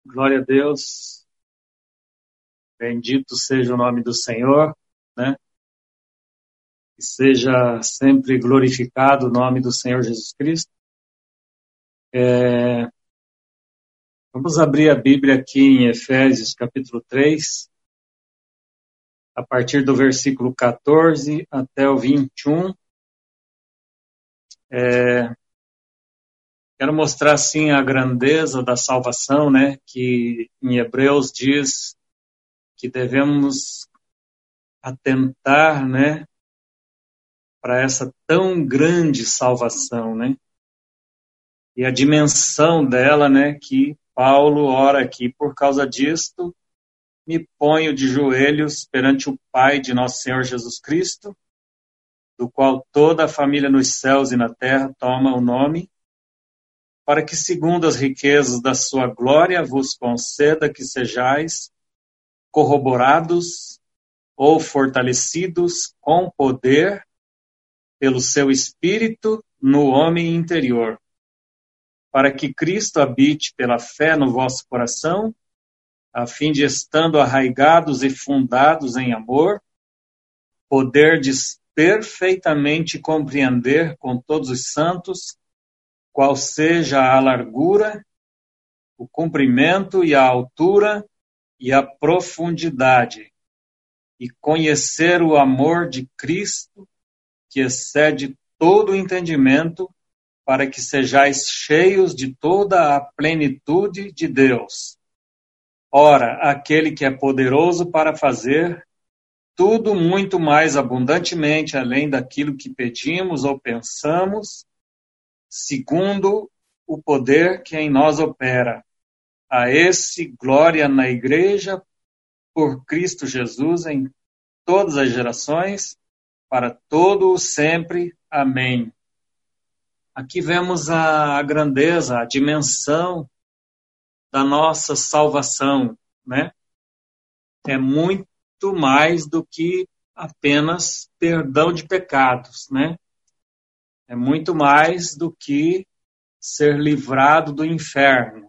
Glória a Deus, bendito seja o nome do Senhor, né? Que seja sempre glorificado o nome do Senhor Jesus Cristo. Vamos abrir a Bíblia aqui em Efésios capítulo 3, a partir do versículo 14 até o 21. Quero mostrar assim a grandeza da salvação, né? Que em Hebreus diz que devemos atentar, né? Para essa tão grande salvação, né? E a dimensão dela, né, que Paulo ora aqui. Por causa disto, me ponho de joelhos perante o Pai de nosso Senhor Jesus Cristo, do qual toda a família nos céus e na terra toma o nome, para que, segundo as riquezas da sua glória, vos conceda que sejais corroborados ou fortalecidos com poder pelo seu Espírito no homem interior, para que Cristo habite pela fé no vosso coração, a fim de, estando arraigados e fundados em amor, poderdes perfeitamente compreender com todos os santos qual seja a largura, o comprimento e a altura e a profundidade, e conhecer o amor de Cristo, que excede todo o entendimento, para que sejais cheios de toda a plenitude de Deus. Ora, aquele que é poderoso para fazer tudo muito mais abundantemente, além daquilo que pedimos ou pensamos, segundo o poder que em nós opera. A esse glória na Igreja, por Cristo Jesus, em todas as gerações, para todo o sempre. Amém. Aqui vemos a grandeza, a dimensão da nossa salvação, né? É muito mais do que apenas perdão de pecados, né? É muito mais do que ser livrado do inferno.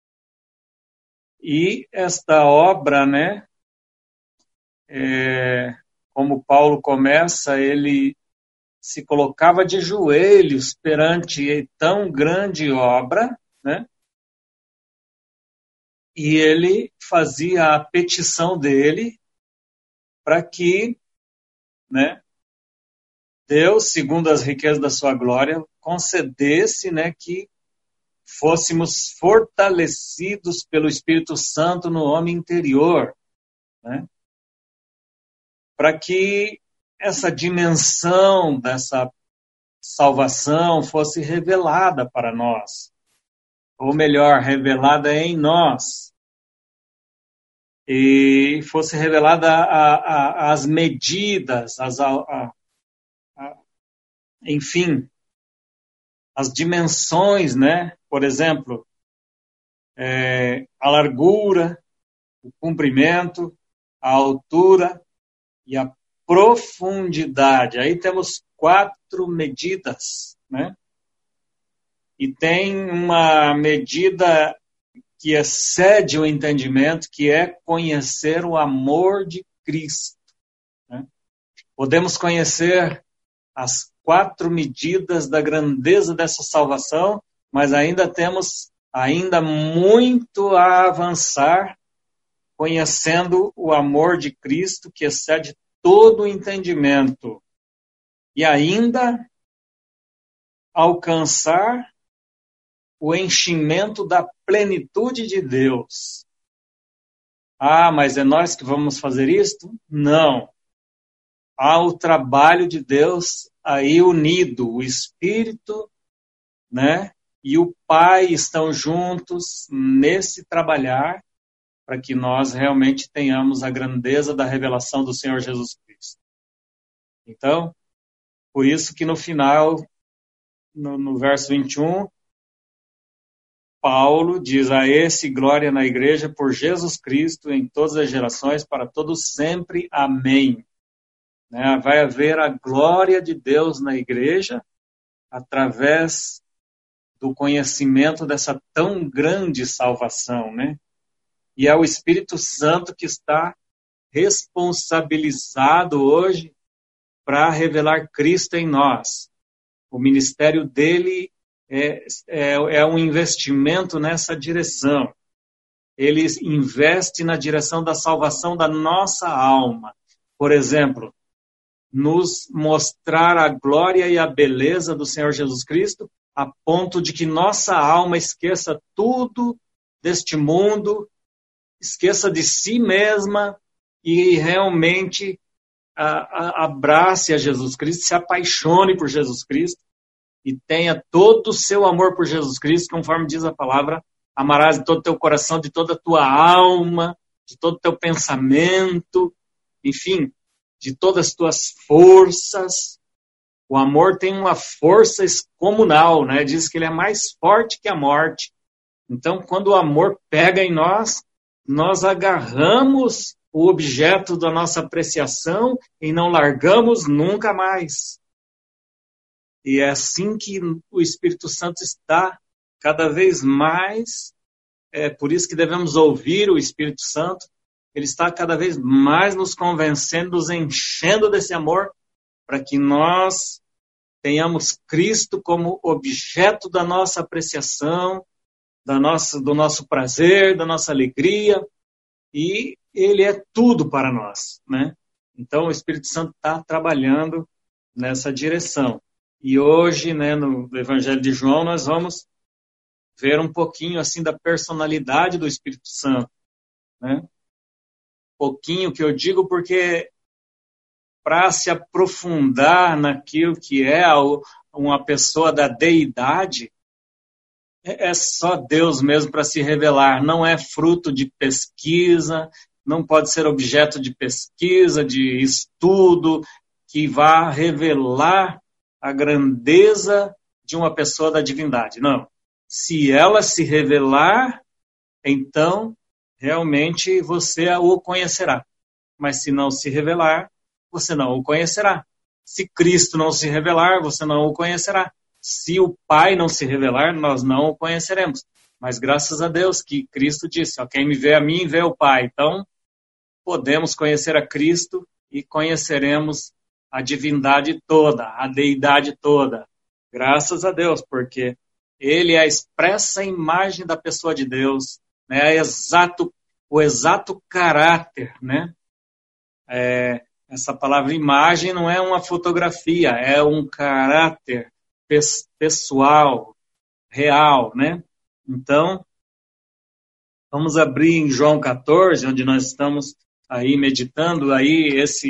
E esta obra, né? Como Paulo começa, ele se colocava de joelhos perante tão grande obra, né? E ele fazia a petição dele para que, né, Deus, segundo as riquezas da sua glória, concedesse, né, que fôssemos fortalecidos pelo Espírito Santo no homem interior, né? Para que essa dimensão dessa salvação fosse revelada para nós, ou melhor, revelada em nós, e fosse revelada as medidas, enfim, as dimensões, né? Por exemplo, a largura, o comprimento, a altura e a profundidade. Aí temos 4 medidas, né? E tem uma medida que excede o entendimento, que é conhecer o amor de Cristo, né? Podemos conhecer as 4 medidas da grandeza dessa salvação, mas ainda temos muito a avançar, conhecendo o amor de Cristo, que excede todo o entendimento, e ainda alcançar o enchimento da plenitude de Deus. Ah, mas é nós que vamos fazer isto? Não. Há o trabalho de Deus aí unido, o Espírito, né, e o Pai estão juntos nesse trabalhar, para que nós realmente tenhamos a grandeza da revelação do Senhor Jesus Cristo. Então, por isso que no final, no verso 21, Paulo diz: a esse glória na Igreja por Jesus Cristo em todas as gerações, para todos sempre. Amém. Né? Vai haver a glória de Deus na Igreja através do conhecimento dessa tão grande salvação, né? E é o Espírito Santo que está responsabilizado hoje para revelar Cristo em nós. O ministério dele é um investimento nessa direção. Ele investe na direção da salvação da nossa alma. Por exemplo, nos mostrar a glória e a beleza do Senhor Jesus Cristo, a ponto de que nossa alma esqueça tudo deste mundo, esqueça de si mesma e realmente abrace a Jesus Cristo, se apaixone por Jesus Cristo e tenha todo o seu amor por Jesus Cristo, conforme diz a palavra, amarás de todo o teu coração, de toda a tua alma, de todo o teu pensamento, enfim, de todas as tuas forças. O amor tem uma força excomunal, né? Diz que ele é mais forte que a morte. Então, quando o amor pega em nós, nós agarramos o objeto da nossa apreciação e não largamos nunca mais. E é assim que o Espírito Santo está cada vez mais, por isso que devemos ouvir o Espírito Santo, ele está cada vez mais nos convencendo, nos enchendo desse amor, para que nós tenhamos Cristo como objeto da nossa apreciação, do nosso prazer, da nossa alegria, e ele é tudo para nós, né? Então o Espírito Santo está trabalhando nessa direção. E hoje, né, no Evangelho de João, nós vamos ver um pouquinho assim da personalidade do Espírito Santo, né? Pouquinho que eu digo porque para se aprofundar naquilo que é uma pessoa da deidade, é só Deus mesmo para se revelar, não é fruto de pesquisa, não pode ser objeto de pesquisa, de estudo, que vá revelar a grandeza de uma pessoa da divindade. Não. Se ela se revelar, então realmente você o conhecerá. Mas se não se revelar, você não o conhecerá. Se Cristo não se revelar, você não o conhecerá. Se o Pai não se revelar, nós não o conheceremos. Mas graças a Deus que Cristo disse, ó, quem me vê a mim, vê o Pai. Então, podemos conhecer a Cristo e conheceremos a divindade toda, a deidade toda. Graças a Deus, porque ele é a expressa imagem da pessoa de Deus, né? O exato caráter, né? Essa palavra imagem não é uma fotografia, é um caráter pessoal, real, né? Então, vamos abrir em João 14, onde nós estamos aí meditando, aí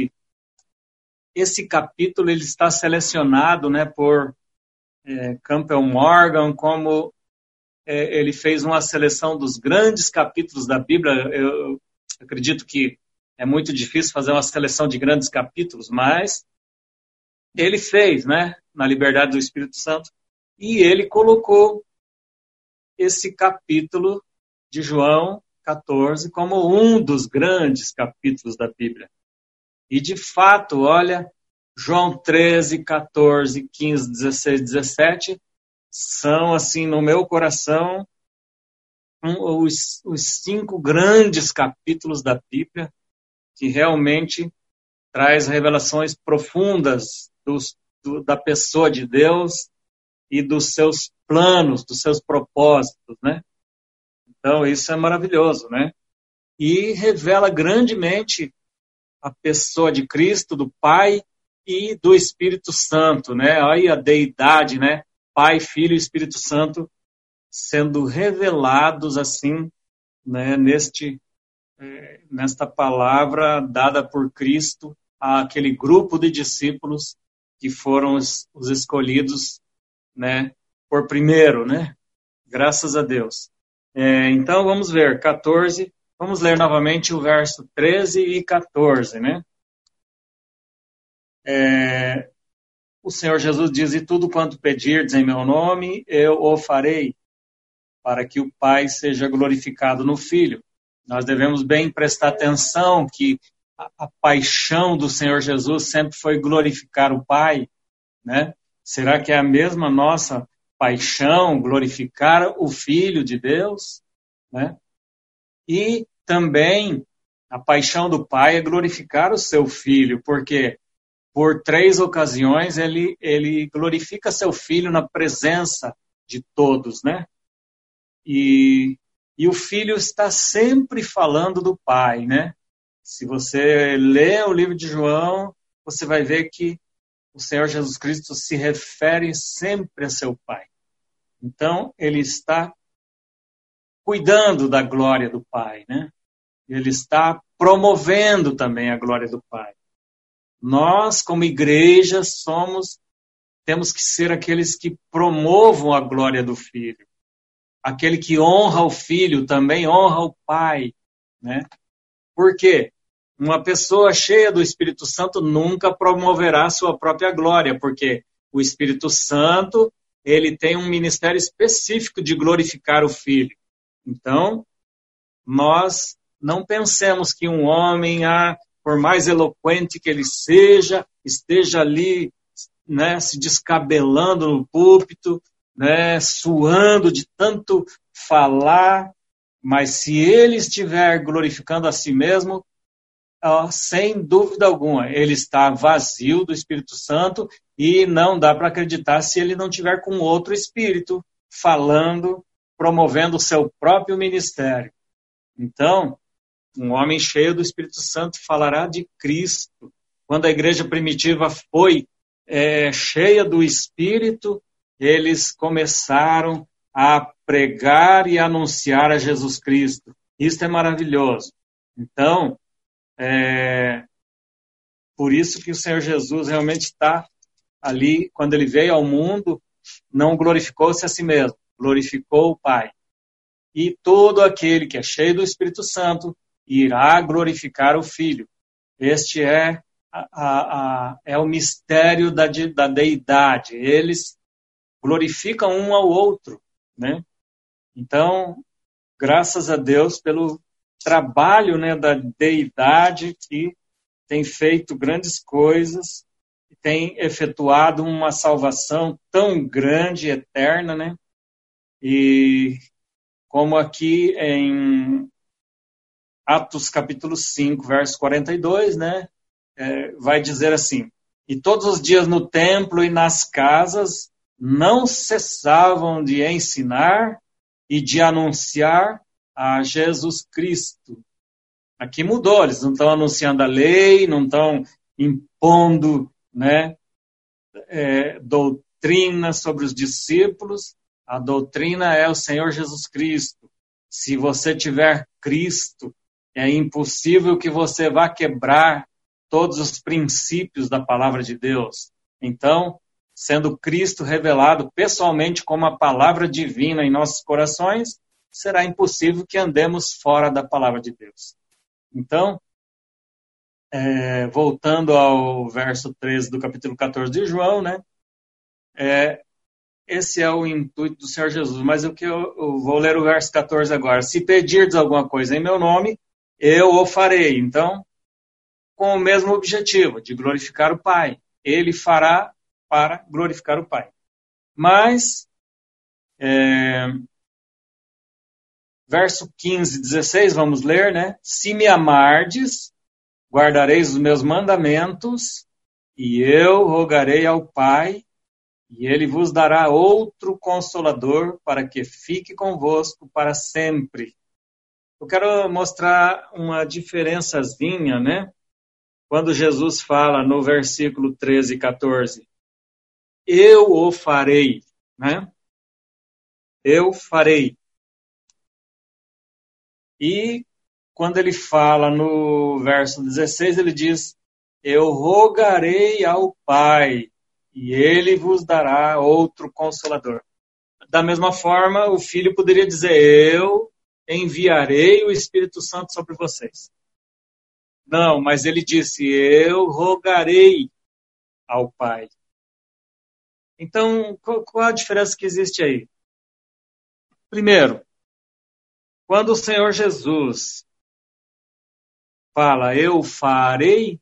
esse capítulo ele está selecionado, né, por Campbell Morgan, como ele fez uma seleção dos grandes capítulos da Bíblia. Eu acredito que é muito difícil fazer uma seleção de grandes capítulos, mas ele fez, né, na liberdade do Espírito Santo, e ele colocou esse capítulo de João 14 como um dos grandes capítulos da Bíblia. E de fato, olha, João 13, 14, 15, 16, 17 são, assim, no meu coração, os 5 grandes capítulos da Bíblia que realmente traz revelações profundas da pessoa de Deus e dos seus planos, dos seus propósitos, né? Então, isso é maravilhoso, né? E revela grandemente a pessoa de Cristo, do Pai e do Espírito Santo, né? Aí a deidade, né? Pai, Filho e Espírito Santo sendo revelados assim, né? Nesta palavra dada por Cristo àquele grupo de discípulos que foram os escolhidos, né? Por primeiro, né? Graças a Deus. Então vamos ver, 14. Vamos ler novamente o verso 13 e 14, né? O Senhor Jesus diz, e tudo quanto pedirdes em meu nome, eu o farei, para que o Pai seja glorificado no Filho. Nós devemos bem prestar atenção que a paixão do Senhor Jesus sempre foi glorificar o Pai, né? Será que é a mesma nossa paixão, glorificar o Filho de Deus, né? E também a paixão do Pai é glorificar o seu Filho, porque por 3 ocasiões ele glorifica seu Filho na presença de todos, né? E o Filho está sempre falando do Pai, né? Se você lê o livro de João, você vai ver que o Senhor Jesus Cristo se refere sempre a seu Pai. Então, ele está cuidando da glória do Pai, né? Ele está promovendo também a glória do Pai. Nós, como igreja, temos que ser aqueles que promovam a glória do Filho. Aquele que honra o Filho também honra o Pai, né? Por quê? Uma pessoa cheia do Espírito Santo nunca promoverá sua própria glória, porque o Espírito Santo, ele tem um ministério específico de glorificar o Filho. Então, nós não pensemos que um homem, por mais eloquente que ele seja, esteja ali, né, se descabelando no púlpito, né, suando de tanto falar, mas se ele estiver glorificando a si mesmo, sem dúvida alguma, ele está vazio do Espírito Santo e não dá para acreditar se ele não tiver com outro Espírito falando, promovendo o seu próprio ministério. Então, um homem cheio do Espírito Santo falará de Cristo. Quando a igreja primitiva foi cheia do Espírito, eles começaram a pregar e anunciar a Jesus Cristo. Isso é maravilhoso. Então, por isso que o Senhor Jesus realmente está ali, quando ele veio ao mundo, não glorificou-se a si mesmo, glorificou o Pai. E todo aquele que é cheio do Espírito Santo irá glorificar o Filho. Este é o mistério da deidade. Eles glorificam um ao outro, né? Então, graças a Deus pelo trabalho, né, da deidade que tem feito grandes coisas, tem efetuado uma salvação tão grande, eterna, né? E como aqui em Atos capítulo 5, verso 42, né? Vai dizer assim: e todos os dias no templo e nas casas não cessavam de ensinar e de anunciar a Jesus Cristo. Aqui mudou, eles não estão anunciando a lei, não estão impondo, né, doutrina sobre os discípulos. A doutrina é o Senhor Jesus Cristo. Se você tiver Cristo, é impossível que você vá quebrar todos os princípios da palavra de Deus. Então, sendo Cristo revelado pessoalmente como a palavra divina em nossos corações, será impossível que andemos fora da palavra de Deus. Então, voltando ao verso 13 do capítulo 14 de João, né? Esse é o intuito do Senhor Jesus. Mas eu vou ler o verso 14 agora. Se pedirdes alguma coisa em meu nome, eu o farei. Então, com o mesmo objetivo, de glorificar o Pai. Ele fará para glorificar o Pai. Mas, verso 15, 16, vamos ler, né? Se me amardes, guardareis os meus mandamentos, e eu rogarei ao Pai, e ele vos dará outro Consolador para que fique convosco para sempre. Eu quero mostrar uma diferençazinha, né? Quando Jesus fala no versículo 13 e 14, eu o farei, né? Eu farei. E quando ele fala no verso 16, ele diz, eu rogarei ao Pai, e ele vos dará outro Consolador. Da mesma forma, o Filho poderia dizer, eu enviarei o Espírito Santo sobre vocês. Não, mas ele disse, eu rogarei ao Pai. Então, qual a diferença que existe aí? Primeiro, quando o Senhor Jesus fala, eu farei,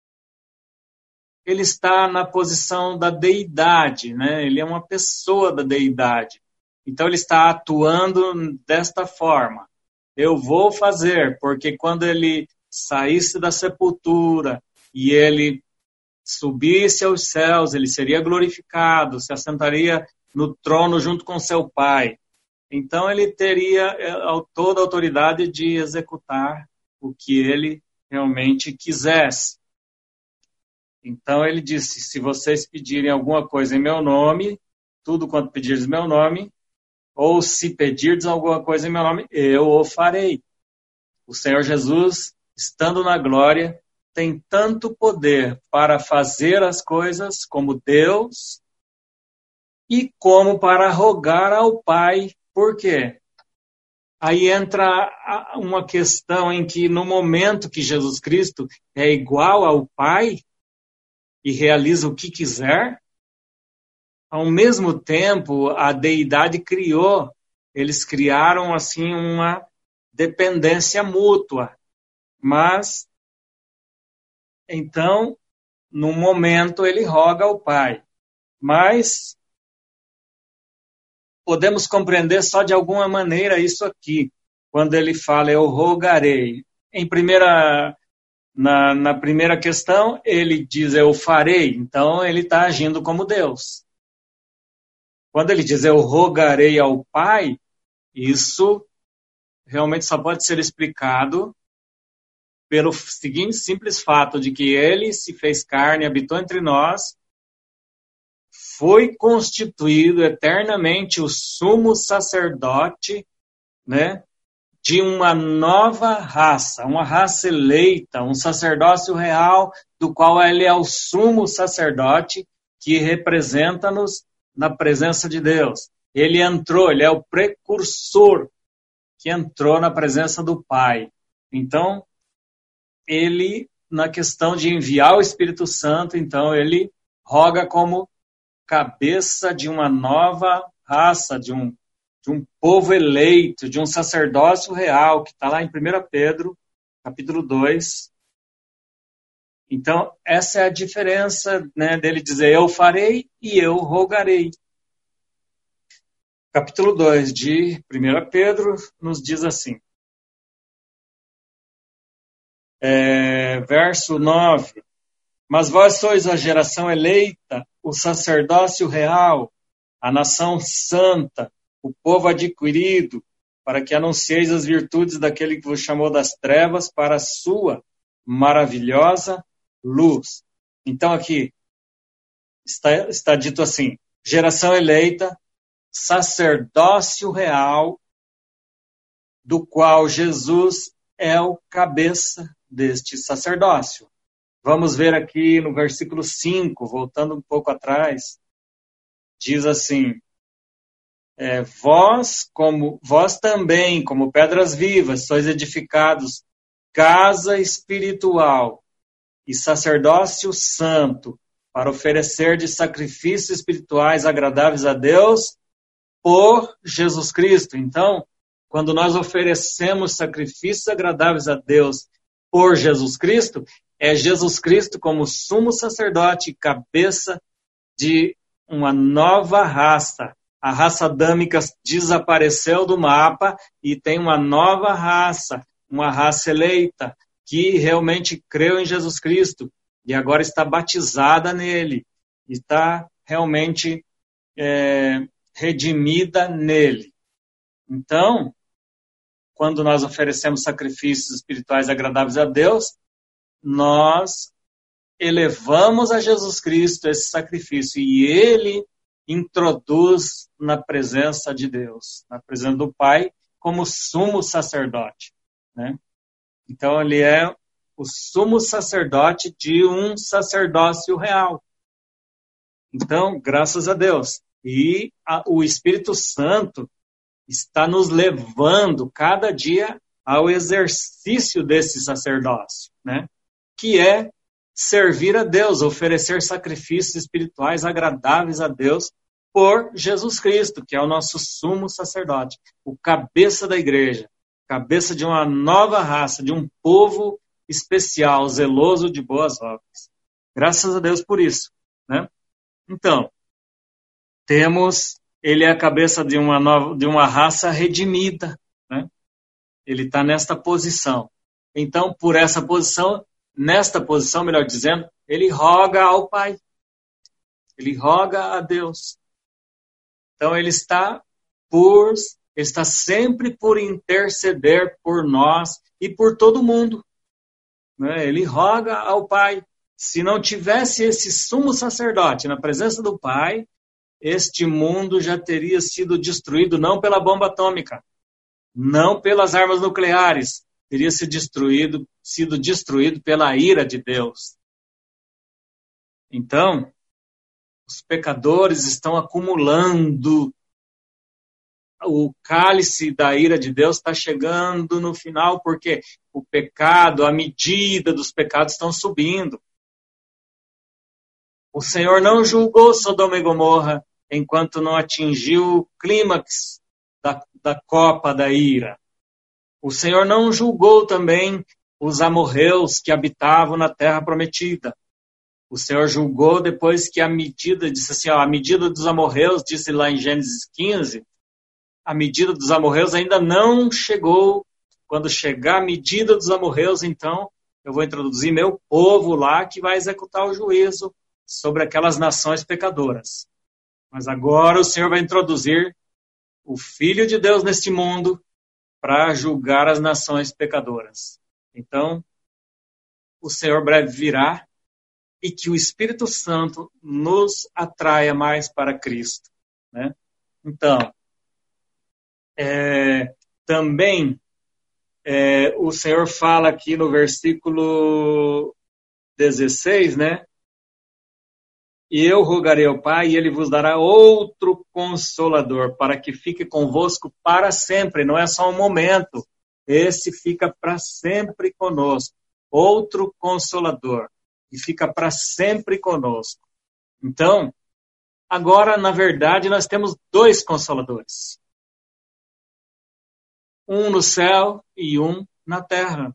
ele está na posição da deidade, né? Ele é uma pessoa da deidade. Então, ele está atuando desta forma. eu vou fazer, porque quando ele saísse da sepultura e ele subisse aos céus, ele seria glorificado, se assentaria no trono junto com seu Pai. Então ele teria toda a autoridade de executar o que ele realmente quisesse. Então ele disse, se vocês pedirem alguma coisa em meu nome, tudo quanto pedirdes em meu nome, ou se pedirdes alguma coisa em meu nome, eu o farei. O Senhor Jesus, estando na glória, tem tanto poder para fazer as coisas como Deus e como para rogar ao Pai. Por quê? Aí entra uma questão em que no momento que Jesus Cristo é igual ao Pai e realiza o que quiser, ao mesmo tempo a deidade criou, eles criaram assim uma dependência mútua. Mas, então, no momento ele roga ao Pai. Mas podemos compreender só de alguma maneira isso aqui, quando ele fala, eu rogarei. Na primeira questão, ele diz, eu farei, então ele está agindo como Deus. Quando ele diz, eu rogarei ao Pai, isso realmente só pode ser explicado pelo seguinte simples fato de que ele se fez carne, habitou entre nós, foi constituído eternamente o sumo sacerdote, né, de uma nova raça, uma raça eleita, um sacerdócio real, do qual ele é o sumo sacerdote que representa-nos na presença de Deus. Ele entrou, ele é o precursor que entrou na presença do Pai. Então, ele, na questão de enviar o Espírito Santo, então ele roga como cabeça de uma nova raça, de um povo eleito, de um sacerdócio real, que está lá em 1 Pedro, capítulo 2. Então, essa é a diferença, né, dele dizer, eu farei e eu rogarei. Capítulo 2 de 1 Pedro nos diz assim, verso 9, mas vós sois a geração eleita, o sacerdócio real, a nação santa, o povo adquirido, para que anuncieis as virtudes daquele que vos chamou das trevas para a sua maravilhosa luz. Então aqui está dito assim, geração eleita, sacerdócio real, do qual Jesus é o cabeça deste sacerdócio. Vamos ver aqui no versículo 5, voltando um pouco atrás, diz assim, vós também, como pedras vivas, sois edificados casa espiritual e sacerdócio santo, para oferecer de sacrifícios espirituais agradáveis a Deus por Jesus Cristo. Então, quando nós oferecemos sacrifícios agradáveis a Deus por Jesus Cristo, é Jesus Cristo como sumo sacerdote, cabeça de uma nova raça. A raça adâmica desapareceu do mapa e tem uma nova raça, uma raça eleita, que realmente creu em Jesus Cristo e agora está batizada nele, está realmente redimida nele. Então, quando nós oferecemos sacrifícios espirituais agradáveis a Deus, nós elevamos a Jesus Cristo esse sacrifício e ele introduz na presença de Deus, na presença do Pai, como sumo sacerdote, né? Então ele é o sumo sacerdote de um sacerdócio real. Então, graças a Deus. E o Espírito Santo está nos levando cada dia ao exercício desse sacerdócio, né? Que é servir a Deus, oferecer sacrifícios espirituais agradáveis a Deus por Jesus Cristo, que é o nosso sumo sacerdote, o cabeça da igreja, cabeça de uma nova raça, de um povo especial, zeloso de boas obras. Graças a Deus por isso, né? Então, ele é a cabeça de uma raça redimida, né? Ele está nesta posição. Então, por essa posição, nesta posição, melhor dizendo, ele roga ao Pai. Ele roga a Deus. Então, ele está sempre por interceder por nós e por todo mundo. Né? Ele roga ao Pai. Se não tivesse esse sumo sacerdote na presença do Pai, este mundo já teria sido destruído não pela bomba atômica, não pelas armas nucleares, teria sido destruído pela ira de Deus. Então, os pecadores estão acumulando. O cálice da ira de Deus está chegando no final, porque o pecado, a medida dos pecados estão subindo. O Senhor não julgou Sodoma e Gomorra enquanto não atingiu o clímax da copa da ira. O Senhor não julgou também os amorreus que habitavam na terra prometida. O Senhor julgou depois que a medida, disse assim, a medida dos amorreus, disse lá em Gênesis 15, a medida dos amorreus ainda não chegou. Quando chegar a medida dos amorreus, então, eu vou introduzir meu povo lá que vai executar o juízo sobre aquelas nações pecadoras. Mas agora o Senhor vai introduzir o Filho de Deus neste mundo para julgar as nações pecadoras. Então, o Senhor breve virá e que o Espírito Santo nos atraia mais para Cristo. Né? Então, também o Senhor fala aqui no versículo 16, né? E eu rogarei ao Pai, e Ele vos dará outro Consolador, para que fique convosco para sempre. Não é só um momento. Esse fica para sempre conosco. Outro Consolador. E fica para sempre conosco. Então, agora, na verdade, nós temos dois Consoladores. Um no céu e um na terra.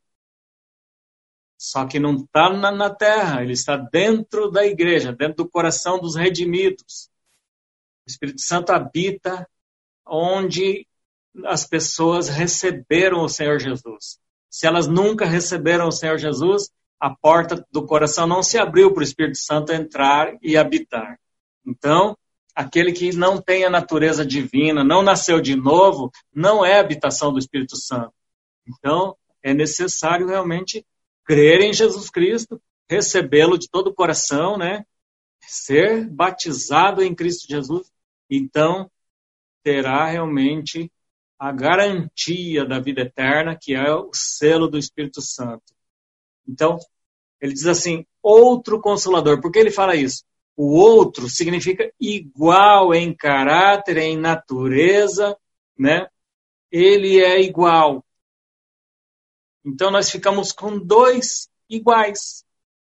Só que não está na terra, ele está dentro da igreja, dentro do coração dos redimidos. O Espírito Santo habita onde as pessoas receberam o Senhor Jesus. Se elas nunca receberam o Senhor Jesus, a porta do coração não se abriu para o Espírito Santo entrar e habitar. Então, aquele que não tem a natureza divina, não nasceu de novo, não é habitação do Espírito Santo. Então, é necessário realmente crer em Jesus Cristo, recebê-lo de todo o coração, né? Ser batizado em Cristo Jesus, então terá realmente a garantia da vida eterna, que é o selo do Espírito Santo. Então, ele diz assim, outro Consolador. Por que ele fala isso? O outro significa igual em caráter, em natureza, né? Ele é igual. Então, nós ficamos com dois iguais.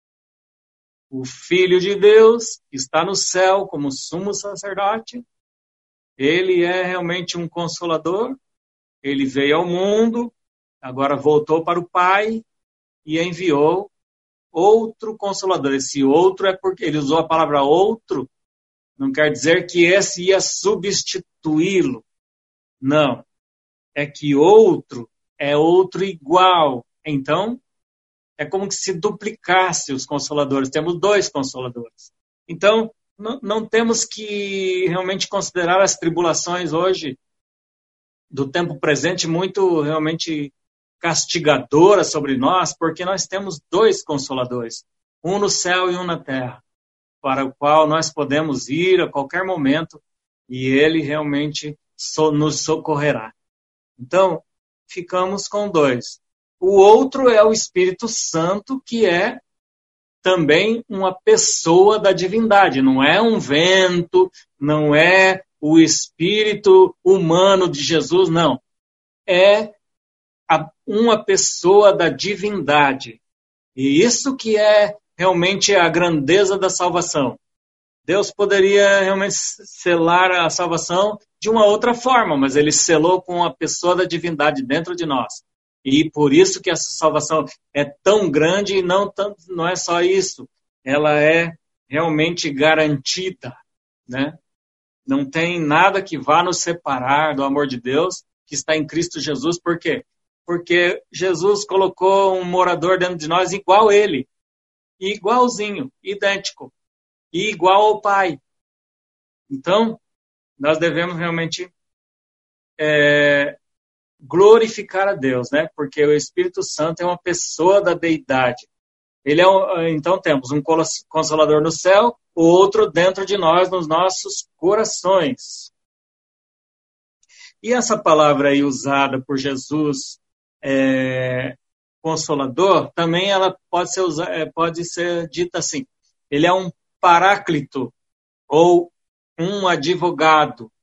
O Filho de Deus, que está no céu como sumo sacerdote, ele é realmente um consolador. Ele veio ao mundo, agora voltou para o Pai e enviou outro consolador. Esse outro é porque ele usou a palavra outro, não quer dizer que esse ia substituí-lo. Não. É que outro é outro igual. Então, é como se duplicasse os consoladores. Temos dois consoladores. Então, não temos que realmente considerar as tribulações hoje, do tempo presente, muito realmente castigadoras sobre nós, porque nós temos dois consoladores, um no céu e um na terra, para o qual nós podemos ir a qualquer momento e ele realmente nos socorrerá. Então, ficamos com dois. O outro é o Espírito Santo, que é também uma pessoa da divindade. Não é um vento, não é o Espírito humano de Jesus, não. É uma pessoa da divindade. E isso que é realmente a grandeza da salvação. Deus poderia realmente selar a salvação de uma outra forma, mas ele selou com a pessoa da divindade dentro de nós. E por isso que essa salvação é tão grande e não é só isso. Ela é realmente garantida, né? Não tem nada que vá nos separar do amor de Deus que está em Cristo Jesus. Por quê? Porque Jesus colocou um morador dentro de nós igual a ele, igualzinho, idêntico, e igual ao Pai. Então, nós devemos realmente glorificar a Deus, né? Porque o Espírito Santo é uma pessoa da deidade. Então temos um Consolador no céu, outro dentro de nós, nos nossos corações. E essa palavra aí usada por Jesus, Consolador, também ela pode ser dita assim, ele é um paráclito, ou um advogado.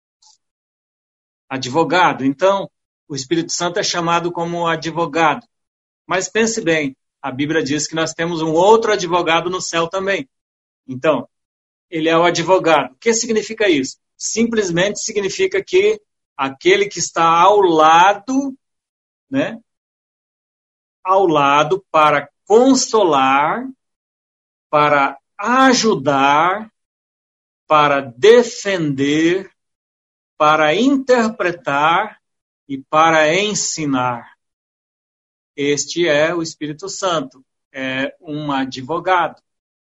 Então, o Espírito Santo é chamado como advogado. Mas pense bem, a Bíblia diz que nós temos um outro advogado no céu também. Então, ele é o advogado. O que significa isso? Simplesmente significa que aquele que está ao lado, né? Ao lado para consolar, para ajudar, para defender, para interpretar e para ensinar. Este é o Espírito Santo, é um advogado.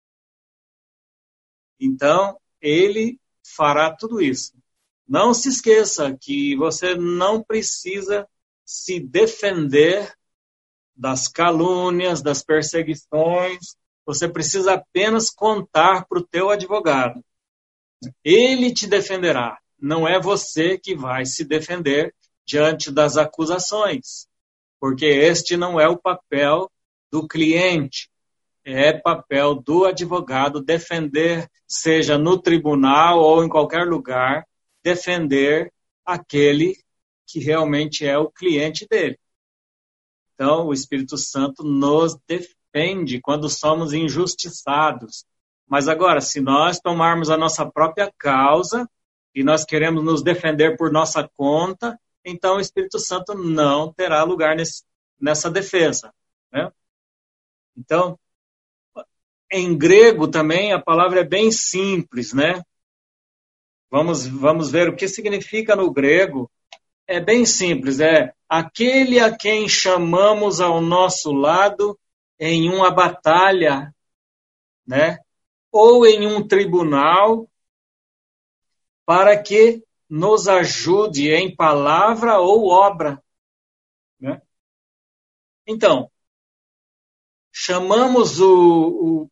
Então, ele fará tudo isso. Não se esqueça que você não precisa se defender das calúnias, das perseguições. Você precisa apenas contar para o teu advogado. Ele te defenderá. Não é você que vai se defender diante das acusações. Porque este não é o papel do cliente. É papel do advogado defender, seja no tribunal ou em qualquer lugar, defender aquele que realmente é o cliente dele. Então, o Espírito Santo nos defende quando somos injustiçados. Mas agora, se nós tomarmos a nossa própria causa e nós queremos nos defender por nossa conta, então o Espírito Santo não terá lugar nessa defesa, né? Então, em grego também a palavra é bem simples, né? Vamos ver o que significa no grego. É bem simples, é aquele a quem chamamos ao nosso lado em uma batalha, né? Ou em um tribunal, para que nos ajude em palavra ou obra, né? Então, chamamos o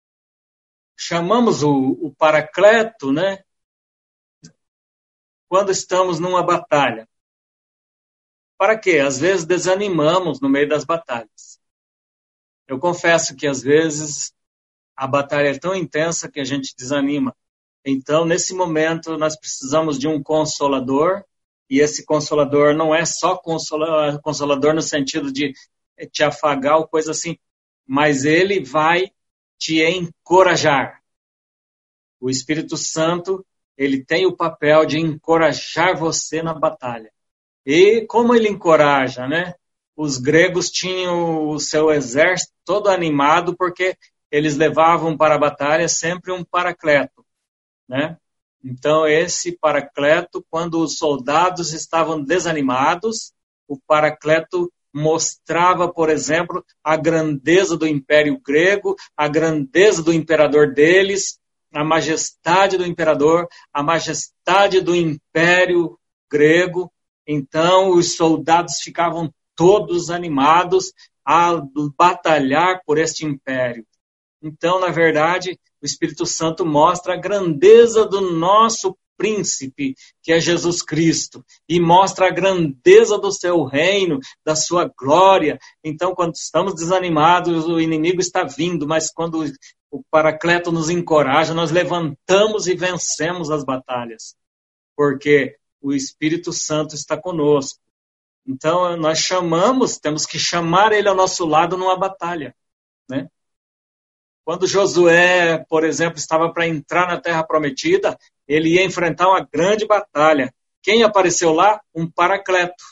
Paracleto, né? Quando estamos numa batalha. Para quê? Às vezes desanimamos no meio das batalhas. Eu confesso que às vezes a batalha é tão intensa que a gente desanima. Então, nesse momento, nós precisamos de um consolador, e esse consolador não é só consolador no sentido de te afagar ou coisa assim, mas ele vai te encorajar. O Espírito Santo, ele tem o papel de encorajar você na batalha. E como ele encoraja, né? Os gregos tinham o seu exército todo animado porque eles levavam para a batalha sempre um paracleto, né? Então, esse paracleto, quando os soldados estavam desanimados, o paracleto mostrava, por exemplo, a grandeza do Império Grego, a grandeza do imperador deles, a majestade do imperador, a majestade do Império Grego. Então, os soldados ficavam todos animados a batalhar por este império. Então, na verdade, o Espírito Santo mostra a grandeza do nosso príncipe, que é Jesus Cristo, e mostra a grandeza do seu reino, da sua glória. Então, quando estamos desanimados, o inimigo está vindo, mas quando o Paracleto nos encoraja, nós levantamos e vencemos as batalhas, porque o Espírito Santo está conosco. Então, nós temos que chamar ele ao nosso lado numa batalha, né? Quando Josué, por exemplo, estava para entrar na Terra Prometida, ele ia enfrentar uma grande batalha. Quem apareceu lá? Um Paracleto.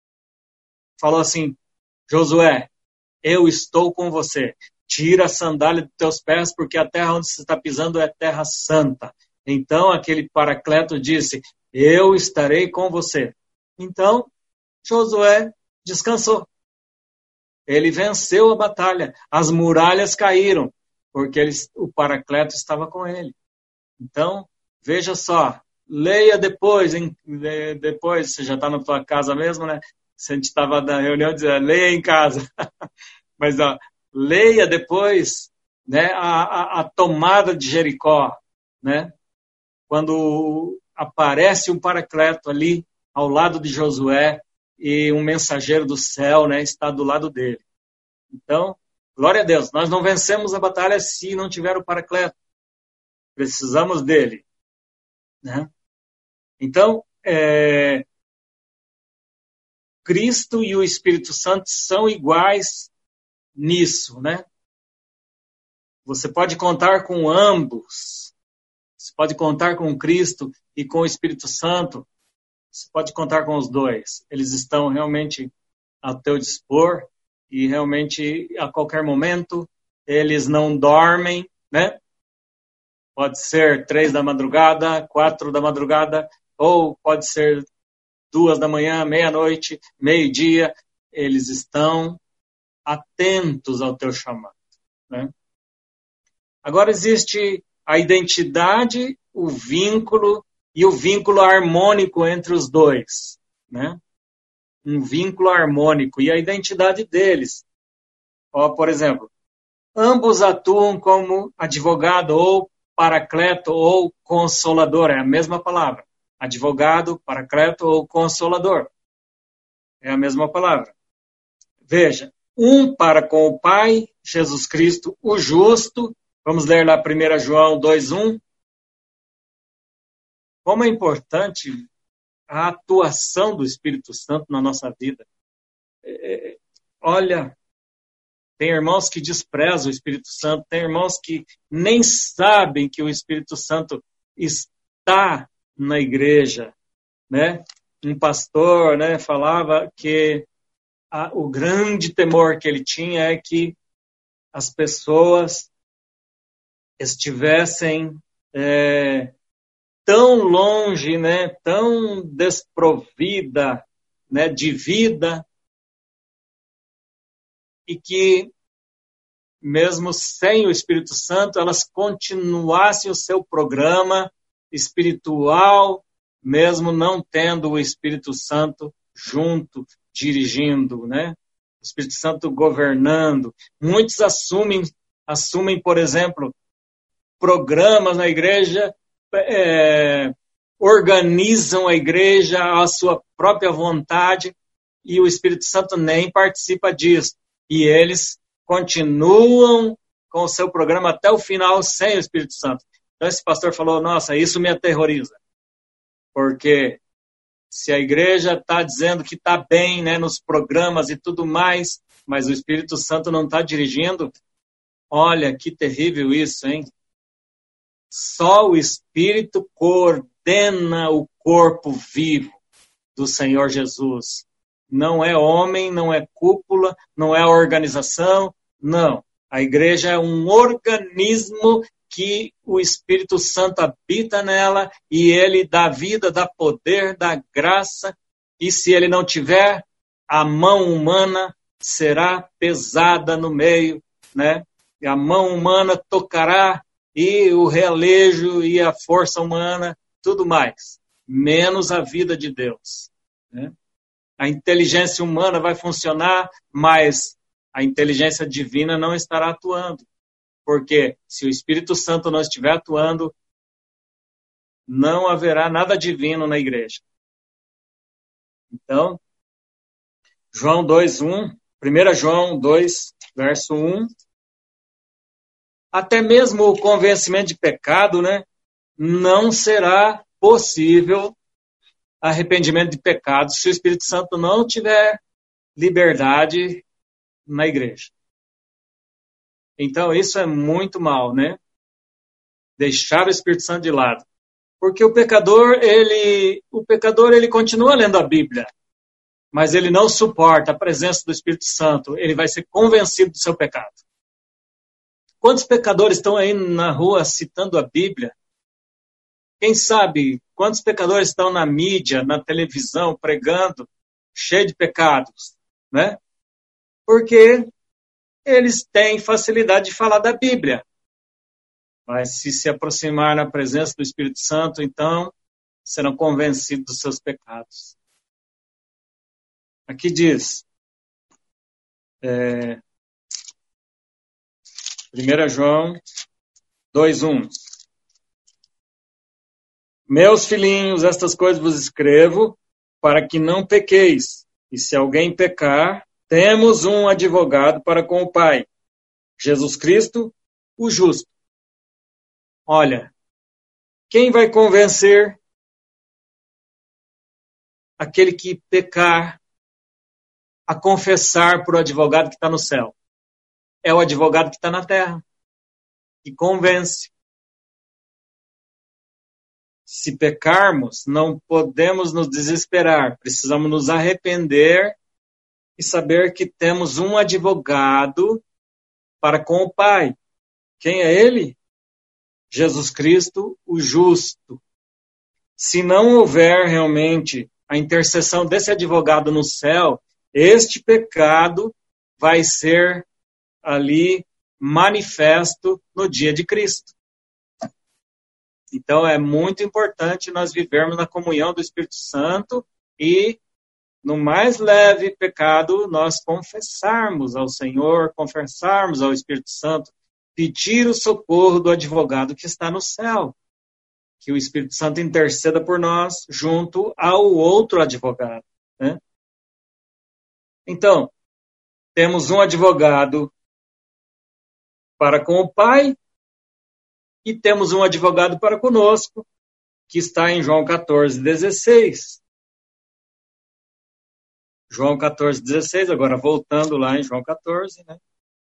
Falou assim, Josué, eu estou com você. Tira a sandália dos teus pés, porque a terra onde você está pisando é terra santa. Então, aquele Paracleto disse, eu estarei com você. Então, Josué descansou. Ele venceu a batalha. As muralhas caíram, porque o Paracleto estava com ele. Então, veja só, leia depois, depois, você já está na tua casa mesmo, né? Se a gente estava na reunião, dizia, leia em casa. Mas, ó, leia depois, né, a tomada de Jericó, né? Quando aparece um Paracleto ali, ao lado de Josué, e um mensageiro do céu, né, está do lado dele. Então, glória a Deus, nós não vencemos a batalha se não tiver o Paracleto. Precisamos dele, né? Então, Cristo e o Espírito Santo são iguais nisso, né? Você pode contar com ambos. Você pode contar com Cristo e com o Espírito Santo. Você pode contar com os dois. Eles estão realmente ao teu dispor e realmente a qualquer momento eles não dormem, né? Pode ser 3 da madrugada, 4 da madrugada, ou pode ser 2 da manhã, meia-noite, meio-dia. Eles estão atentos ao teu chamado, né? Agora existe a identidade, o vínculo e o vínculo harmônico entre os dois, né? Um vínculo harmônico e a identidade deles. Ó, por exemplo, ambos atuam como advogado ou paracleto ou consolador, é a mesma palavra. Advogado, paracleto ou consolador. É a mesma palavra. Veja, um para com o Pai, Jesus Cristo, o justo. Vamos ler lá 1 João 2:1. Como é importante a atuação do Espírito Santo na nossa vida. Olha, tem irmãos que desprezam o Espírito Santo, tem irmãos que nem sabem que o Espírito Santo está na igreja, né? Um pastor, né, falava que o grande temor que ele tinha é que as pessoas estivessem tão longe, né, tão desprovida, né, de vida, e que mesmo sem o Espírito Santo, elas continuassem o seu programa espiritual, mesmo não tendo o Espírito Santo junto, dirigindo, né? O Espírito Santo governando. Muitos assumem, por exemplo, programas na igreja, organizam a igreja à sua própria vontade, e o Espírito Santo nem participa disso. E eles continuam com o seu programa até o final sem o Espírito Santo. Então esse pastor falou, nossa, isso me aterroriza. Porque se a igreja está dizendo que está bem, né, nos programas e tudo mais, mas o Espírito Santo não está dirigindo, olha que terrível isso, hein? Só o Espírito coordena o corpo vivo do Senhor Jesus. Não é homem, não é cúpula, não é organização, não. A igreja é um organismo que o Espírito Santo habita nela e ele dá vida, dá poder, dá graça. E se ele não tiver, a mão humana será pesada no meio, né? E a mão humana tocará e o realejo e a força humana, tudo mais, menos a vida de Deus, né? A inteligência humana vai funcionar, mas a inteligência divina não estará atuando. Porque se o Espírito Santo não estiver atuando, não haverá nada divino na igreja. Então, João 2:1, 1 João 2, verso 1, até mesmo o convencimento de pecado, né, não será possível arrependimento de pecado se o Espírito Santo não tiver liberdade na igreja. Então, isso é muito mal, né? Deixar o Espírito Santo de lado. Porque o pecador, ele continua lendo a Bíblia, mas ele não suporta a presença do Espírito Santo. Ele vai ser convencido do seu pecado. Quantos pecadores estão aí na rua citando a Bíblia? Quem sabe quantos pecadores estão na mídia, na televisão, pregando, cheio de pecados? né? Porque eles têm facilidade de falar da Bíblia. Mas se aproximar na presença do Espírito Santo, então serão convencidos dos seus pecados. Aqui diz, 1 João 2:1. Meus filhinhos, estas coisas vos escrevo para que não pequeis. E se alguém pecar, temos um advogado para com o Pai, Jesus Cristo, o justo. Olha, quem vai convencer aquele que pecar a confessar para o advogado que está no céu? É o advogado que está na terra, que convence. Se pecarmos, não podemos nos desesperar, precisamos nos arrepender e saber que temos um advogado para com o Pai. Quem é ele? Jesus Cristo, o justo. Se não houver realmente a intercessão desse advogado no céu, este pecado vai ser ali manifesto no dia de Cristo. Então é muito importante nós vivermos na comunhão do Espírito Santo e no mais leve pecado nós confessarmos ao Senhor, confessarmos ao Espírito Santo, pedir o socorro do advogado que está no céu. Que o Espírito Santo interceda por nós junto ao outro advogado, né? Então, temos um advogado para com o Pai e temos um advogado para conosco, que está em João 14:16. João 14:16, agora voltando lá em João 14, né?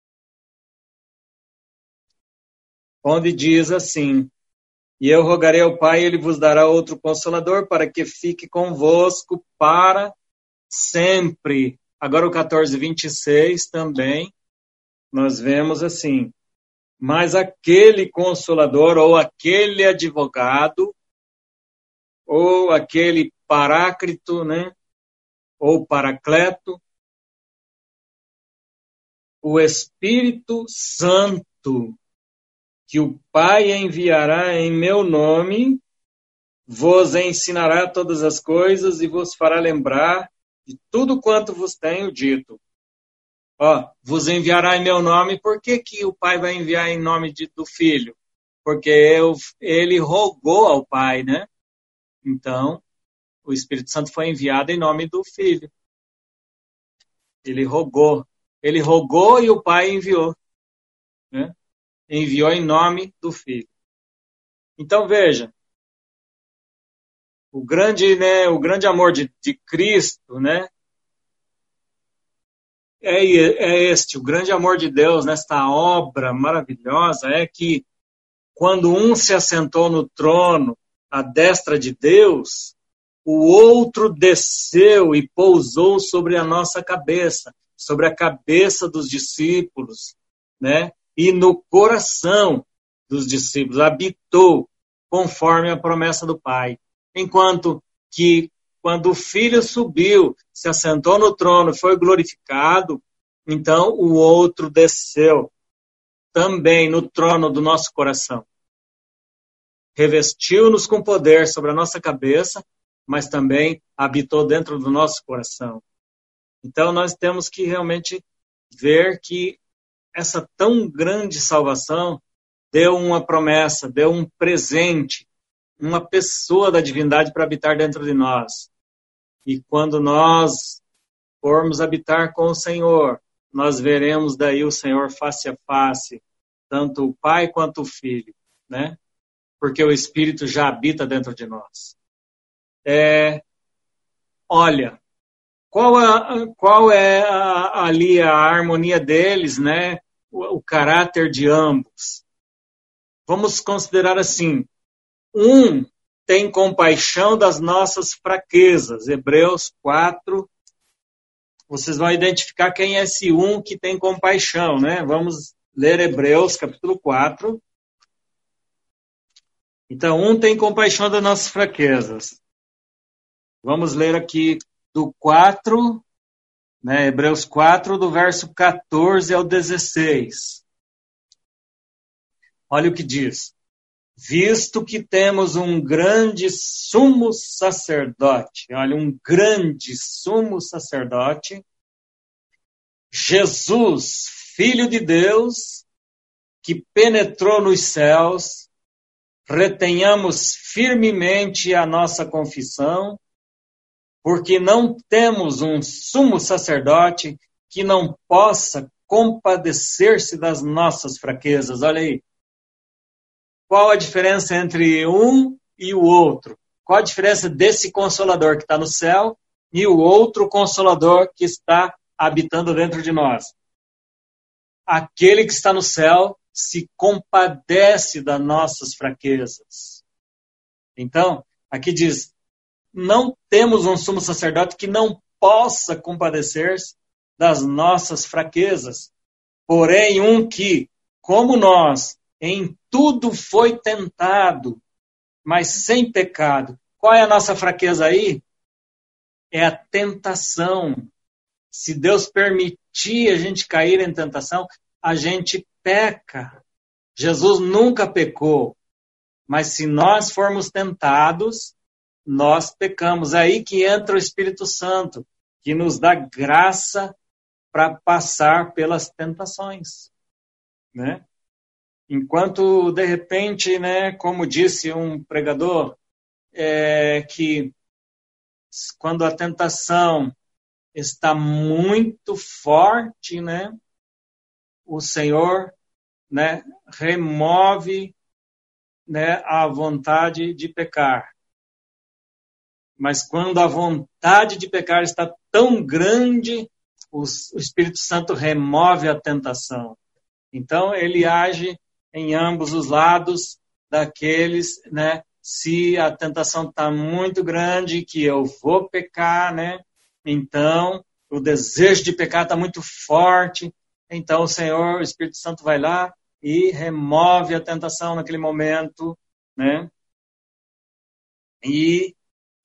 Onde diz assim: e eu rogarei ao Pai, ele vos dará outro Consolador, para que fique convosco para sempre. Agora o 14:26 também, nós vemos assim: mas aquele Consolador, ou aquele advogado, ou aquele Paráclito, né? Ou Paracleto, o Espírito Santo, que o Pai enviará em meu nome, vos ensinará todas as coisas e vos fará lembrar de tudo quanto vos tenho dito. Vos enviará em meu nome. Por que o Pai vai enviar em nome do Filho? Porque ele rogou ao Pai, né? Então, o Espírito Santo foi enviado em nome do Filho. Ele rogou. Ele rogou e o Pai enviou, né? Enviou em nome do Filho. Então, veja, o grande amor de Cristo, né? É este, o grande amor de Deus nesta obra maravilhosa, é que quando um se assentou no trono à destra de Deus, o outro desceu e pousou sobre a nossa cabeça, sobre a cabeça dos discípulos, né? E no coração dos discípulos habitou conforme a promessa do Pai. Enquanto que quando o Filho subiu, se assentou no trono, foi glorificado, então o outro desceu também no trono do nosso coração. Revestiu-nos com poder sobre a nossa cabeça, mas também habitou dentro do nosso coração. Então nós temos que realmente ver que essa tão grande salvação deu uma promessa, deu um presente, uma pessoa da divindade para habitar dentro de nós. E quando nós formos habitar com o Senhor, nós veremos daí o Senhor face a face, tanto o Pai quanto o Filho, né? Porque o Espírito já habita dentro de nós. Olha, qual é ali a harmonia deles, né? O caráter de ambos. Vamos considerar assim: um tem compaixão das nossas fraquezas. Hebreus 4, vocês vão identificar quem é esse um que tem compaixão, né? Vamos ler Hebreus capítulo 4. Então, um tem compaixão das nossas fraquezas. Vamos ler aqui do 4 né? Hebreus 4, do verso 14 ao 16. Olha o que diz. Visto que temos um grande sumo sacerdote, olha, um grande sumo sacerdote, Jesus, Filho de Deus, que penetrou nos céus, retenhamos firmemente a nossa confissão, porque não temos um sumo sacerdote que não possa compadecer-se das nossas fraquezas. Olha aí. Qual a diferença entre um e o outro? Qual a diferença desse Consolador que está no céu e o outro Consolador que está habitando dentro de nós? Aquele que está no céu se compadece das nossas fraquezas. Então, aqui diz, não temos um sumo sacerdote que não possa compadecer-se das nossas fraquezas, porém um que, como nós, em tudo foi tentado, mas sem pecado. Qual é a nossa fraqueza aí? É a tentação. Se Deus permitir a gente cair em tentação, a gente peca. Jesus nunca pecou. Mas se nós formos tentados, nós pecamos. É aí que entra o Espírito Santo, que nos dá graça para passar pelas tentações, né? Enquanto, de repente, né, como disse um pregador, que quando a tentação está muito forte, né, o Senhor, né, remove, né, a vontade de pecar. Mas quando a vontade de pecar está tão grande, o Espírito Santo remove a tentação. Então, ele age em ambos os lados daqueles, né? Se a tentação está muito grande, que eu vou pecar, né? Então, o desejo de pecar está muito forte. Então, o Espírito Santo vai lá e remove a tentação naquele momento, né? E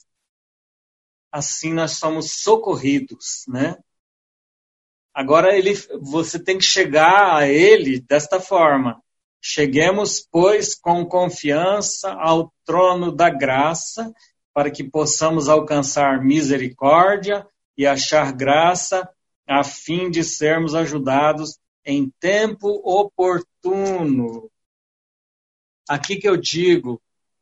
assim nós somos socorridos, né? Agora, você tem que chegar a ele desta forma. Cheguemos, pois, com confiança ao trono da graça, para que possamos alcançar misericórdia e achar graça, a fim de sermos ajudados em tempo oportuno. Aqui que eu digo,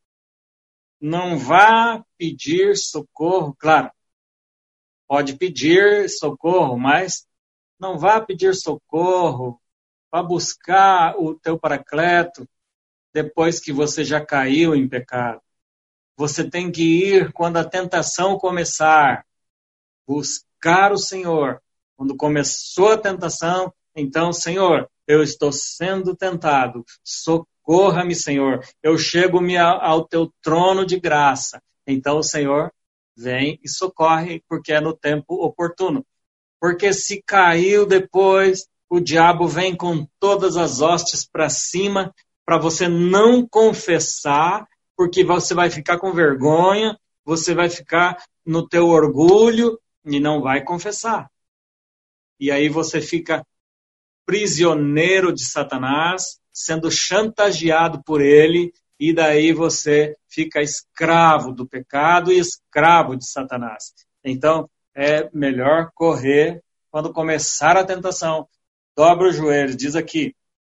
não vá pedir socorro, claro, pode pedir socorro, mas não vá pedir socorro para buscar o teu paracleto depois que você já caiu em pecado. Você tem que ir quando a tentação começar, buscar o Senhor. Quando começou a tentação, então, Senhor, eu estou sendo tentado, socorra-me, Senhor. Eu chego-me ao teu trono de graça. Então, o Senhor vem e socorre, porque é no tempo oportuno. Porque se caiu depois, o diabo vem com todas as hostes para cima, para você não confessar, porque você vai ficar com vergonha, você vai ficar no teu orgulho e não vai confessar. E aí você fica prisioneiro de Satanás, sendo chantageado por ele, e daí você fica escravo do pecado e escravo de Satanás. Então, é melhor correr quando começar a tentação. Dobra o joelho, diz aqui,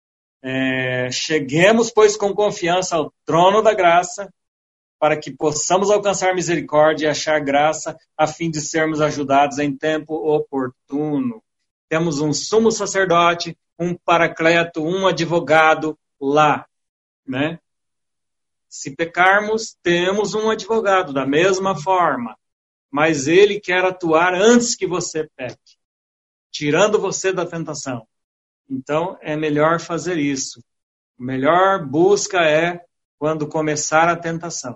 cheguemos, pois, com confiança ao trono da graça, para que possamos alcançar misericórdia e achar graça, a fim de sermos ajudados em tempo oportuno. Temos um sumo sacerdote, um paracleto, um advogado lá, né? Se pecarmos, temos um advogado, da mesma forma. Mas ele quer atuar antes que você peque, tirando você da tentação. Então, é melhor fazer isso. A melhor busca é quando começar a tentação.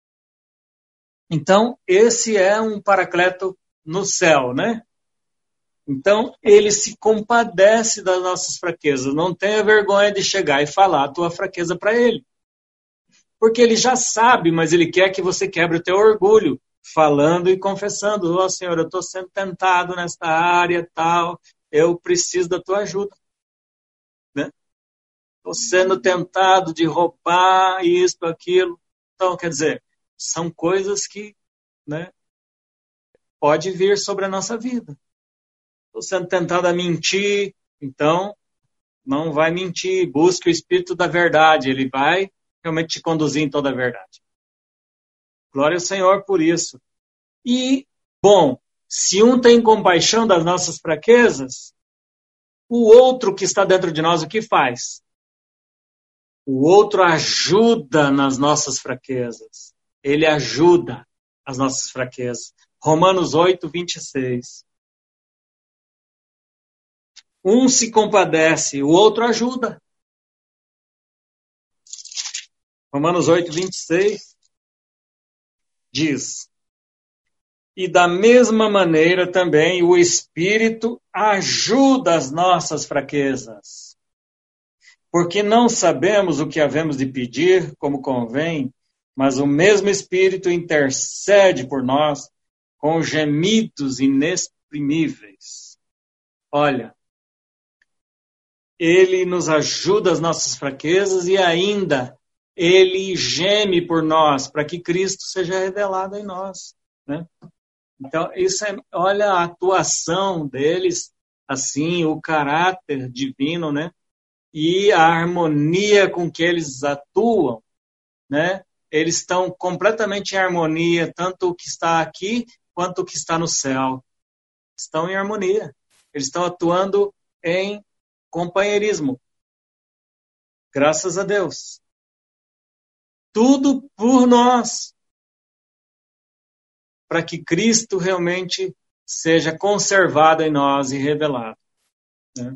Então, esse é um paracleto no céu, né? Então, ele se compadece das nossas fraquezas. Não tenha vergonha de chegar e falar a tua fraqueza para ele. Porque ele já sabe, mas ele quer que você quebre o teu orgulho. falando e confessando: ó Senhor, eu estou sendo tentado nesta área tal, eu preciso da tua ajuda. Né? Estou sendo tentado de roubar isto, aquilo. Então, quer dizer, são coisas que, né, pode vir sobre a nossa vida. Estou sendo tentado a mentir, então não vai mentir, busque o Espírito da verdade, ele vai realmente te conduzir em toda a verdade. Glória ao Senhor por isso. E, bom, se um tem compaixão das nossas fraquezas, o outro que está dentro de nós, o que faz? O outro ajuda nas nossas fraquezas. Ele ajuda as nossas fraquezas. Romanos 8, 26. Um se compadece, o outro ajuda. Romanos 8, 26 diz: e da mesma maneira também o Espírito ajuda as nossas fraquezas. Porque não sabemos o que havemos de pedir como convém, mas o mesmo Espírito intercede por nós com gemidos inexprimíveis. Olha, ele nos ajuda as nossas fraquezas e ainda ele geme por nós para que Cristo seja revelado em nós, né? Então, isso é, olha a atuação deles, assim, o caráter divino, né? E a harmonia com que eles atuam, né? Eles estão completamente em harmonia, tanto o que está aqui quanto o que está no céu. Estão em harmonia. Eles estão atuando em companheirismo. Graças a Deus. Tudo por nós. Para que Cristo realmente seja conservado em nós e revelado. Né?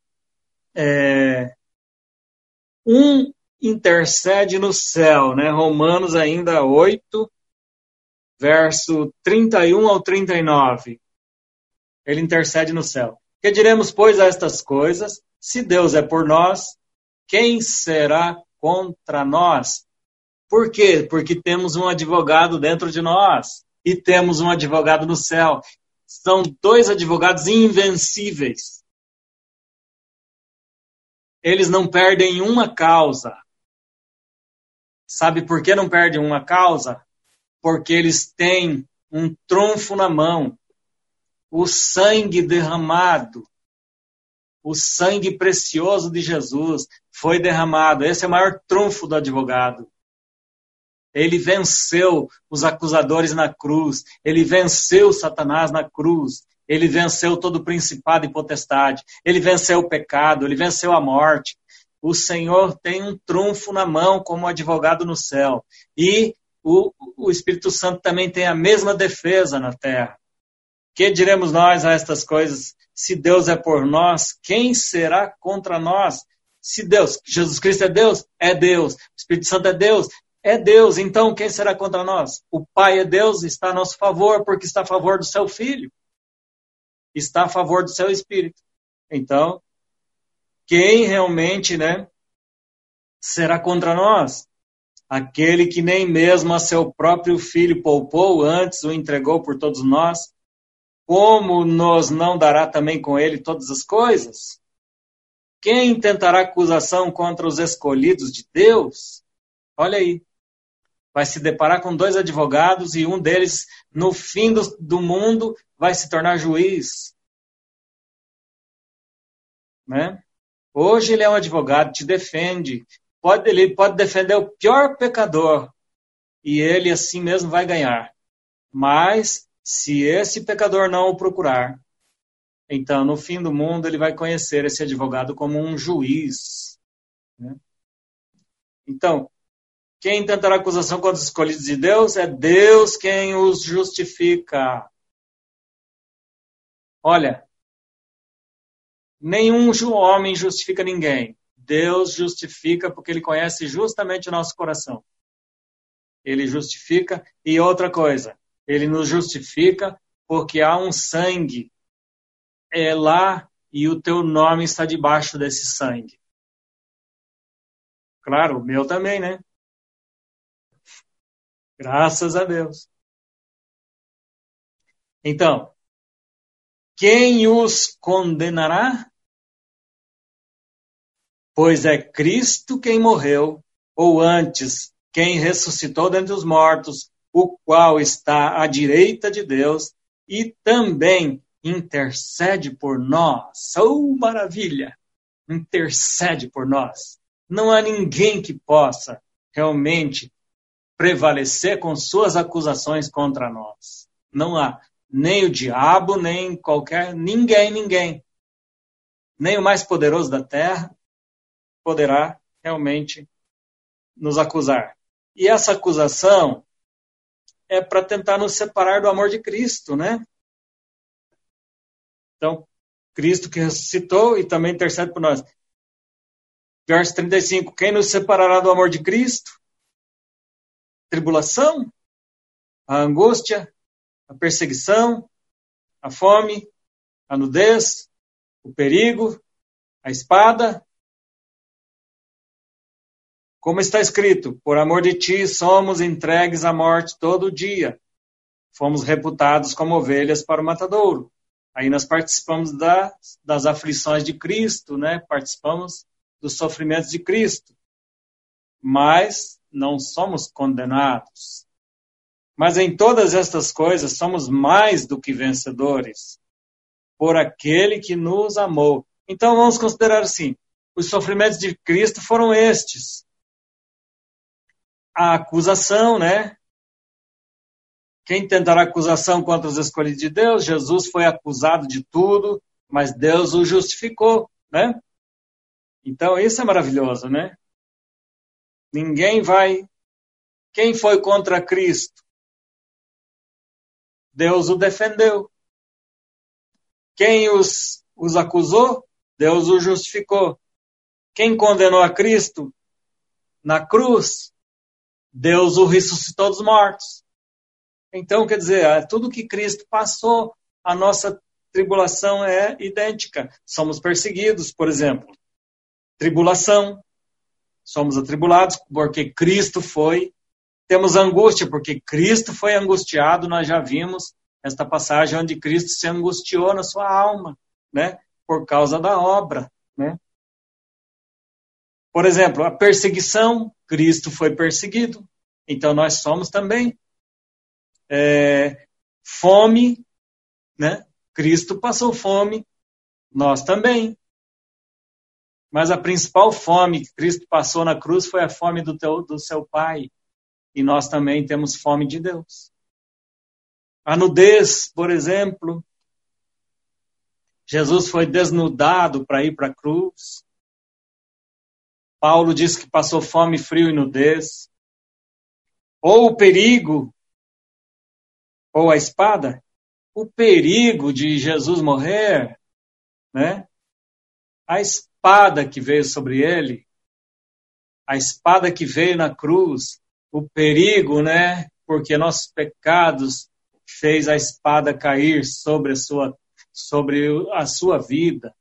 Um intercede no céu, né? Romanos ainda 8, verso 31 ao 39. Ele intercede no céu. Que diremos, pois, a estas coisas? Se Deus é por nós, quem será contra nós? Por quê? Porque temos um advogado dentro de nós e temos um advogado no céu. São dois advogados invencíveis. Eles não perdem uma causa. Sabe por que não perdem uma causa? Porque eles têm um trunfo na mão. O sangue derramado. O sangue precioso de Jesus foi derramado. Esse é o maior trunfo do advogado. Ele venceu os acusadores na cruz. Ele venceu Satanás na cruz. Ele venceu todo o principado e potestade. Ele venceu o pecado. Ele venceu a morte. O Senhor tem um trunfo na mão como advogado no céu. E o Espírito Santo também tem a mesma defesa na terra. Que diremos nós a estas coisas? Se Deus é por nós, quem será contra nós? Se Deus, Jesus Cristo é Deus? É Deus. O Espírito Santo é Deus? É Deus. Então quem será contra nós? O Pai é Deus, está a nosso favor, porque está a favor do seu Filho. Está a favor do seu Espírito. Então, quem realmente, né, será contra nós? Aquele que nem mesmo a seu próprio Filho poupou, antes o entregou por todos nós, como nos não dará também com ele todas as coisas? Quem tentará acusação contra os escolhidos de Deus? Olha aí. Vai se deparar com dois advogados e um deles, no fim do mundo, vai se tornar juiz. Né? Hoje ele é um advogado, te defende. Ele pode defender o pior pecador. E ele assim mesmo vai ganhar. Mas, se esse pecador não o procurar, então, no fim do mundo, ele vai conhecer esse advogado como um juiz. Né? Então, quem tentará acusação contra os escolhidos de Deus? É Deus quem os justifica. Olha, nenhum homem justifica ninguém. Deus justifica porque ele conhece justamente o nosso coração. Ele justifica. E outra coisa, ele nos justifica porque há um sangue lá e o teu nome está debaixo desse sangue. Claro, o meu também, né? Graças a Deus. Então, quem os condenará? Pois é Cristo quem morreu, ou antes, quem ressuscitou dentre os mortos, o qual está à direita de Deus e também intercede por nós. Oh, maravilha! Intercede por nós. Não há ninguém que possa realmente prevalecer com suas acusações contra nós. Não há. Nem o diabo, nem ninguém. Nem o mais poderoso da terra poderá realmente nos acusar. E essa acusação é para tentar nos separar do amor de Cristo, né? Então, Cristo que ressuscitou e também intercede por nós. Verso 35, quem nos separará do amor de Cristo? Tribulação, a angústia, a perseguição, a fome, a nudez, o perigo, a espada. Como está escrito, por amor de ti somos entregues à morte todo dia. Fomos reputados como ovelhas para o matadouro. Aí nós participamos das aflições de Cristo, né? Participamos dos sofrimentos de Cristo. Mas não somos condenados. Mas em todas estas coisas somos mais do que vencedores, por aquele que nos amou. Então vamos considerar assim, os sofrimentos de Cristo foram estes. A acusação, né? Quem tentará acusação contra os escolhidos de Deus? Jesus foi acusado de tudo, mas Deus o justificou, né? Então isso é maravilhoso, né? Ninguém vai... Quem foi contra Cristo? Deus o defendeu. Quem os acusou? Deus o justificou. Quem condenou a Cristo na cruz? Deus o ressuscitou dos mortos. Então, quer dizer, tudo que Cristo passou, a nossa tribulação é idêntica. Somos perseguidos, por exemplo. Tribulação. Somos atribulados porque Cristo foi. Temos angústia porque Cristo foi angustiado. Nós já vimos esta passagem onde Cristo se angustiou na sua alma, né? Por causa da obra, né? Por exemplo, a perseguição, Cristo foi perseguido. Então nós somos também. Fome, né? Cristo passou fome, nós também. Mas a principal fome que Cristo passou na cruz foi a fome do seu Pai. E nós também temos fome de Deus. A nudez, por exemplo. Jesus foi desnudado para ir para a cruz. Paulo diz que passou fome, frio e nudez. Ou o perigo, ou a espada. O perigo de Jesus morrer, né? A espada que veio sobre ele, a espada que veio na cruz, o perigo, né? Porque nossos pecados fez a espada cair sobre a sua vida.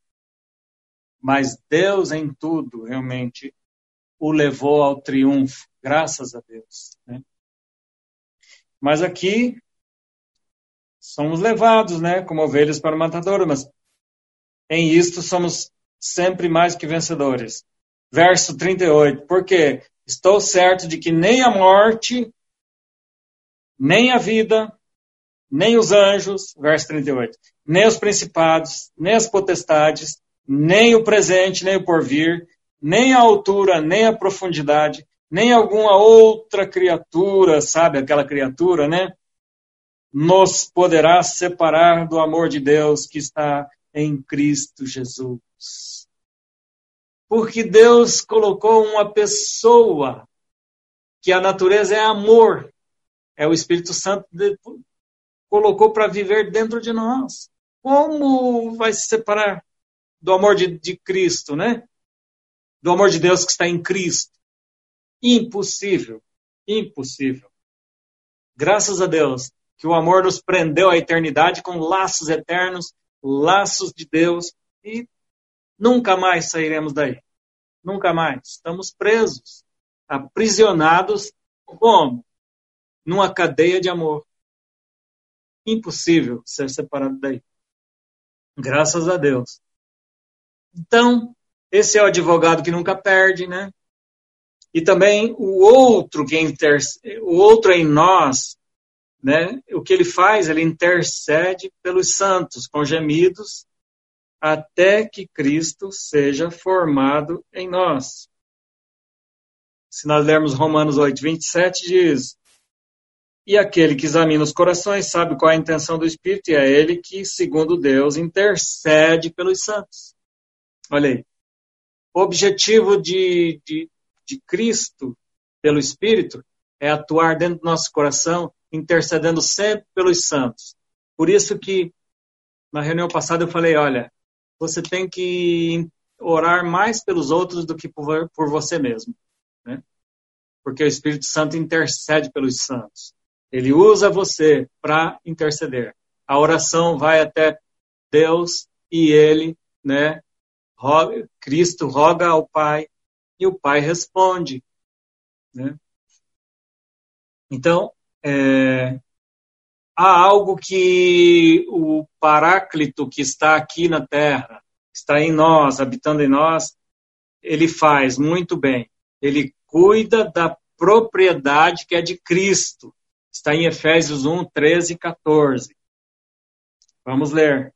Mas Deus em tudo, realmente, o levou ao triunfo, graças a Deus, né? Mas aqui, somos levados, né? Como ovelhas para o matadouro, mas em isto somos sempre mais que vencedores. Verso 38, porque estou certo de que nem a morte, nem a vida, nem os anjos, verso 38, nem os principados, nem as potestades, nem o presente, nem o porvir, nem a altura, nem a profundidade, nem alguma outra criatura, sabe aquela criatura, né? Nos poderá separar do amor de Deus que está em Cristo Jesus. Porque Deus colocou uma pessoa que a natureza é amor. É o Espírito Santo colocou para viver dentro de nós. Como vai se separar do amor de Cristo, né? Do amor de Deus que está em Cristo? Impossível. Impossível. Graças a Deus que o amor nos prendeu à eternidade com laços eternos, laços de Deus, e nunca mais sairemos daí. Nunca mais. Estamos presos, aprisionados, como? Numa cadeia de amor. impossível ser separado daí. Graças a Deus. Então, esse é o advogado que nunca perde, né? E também o outro em nós, né? O que ele faz? Ele intercede pelos santos com gemidos até que Cristo seja formado em nós. Se nós lermos Romanos 8:27, diz: e aquele que examina os corações sabe qual é a intenção do Espírito, e é ele que, segundo Deus, intercede pelos santos. Olha aí. O objetivo de Cristo pelo Espírito é atuar dentro do nosso coração, intercedendo sempre pelos santos. Por isso que, na reunião passada, eu falei, olha, você tem que orar mais pelos outros do que por você mesmo, né? Porque o Espírito Santo intercede pelos santos. Ele usa você para interceder. A oração vai até Deus e ele, né? Cristo roga ao Pai e o Pai responde, né? Então, há algo que o Paráclito que está aqui na Terra, está em nós, habitando em nós, ele faz muito bem. Ele cuida da propriedade que é de Cristo. Está em Efésios 1, 13 e 14. Vamos ler.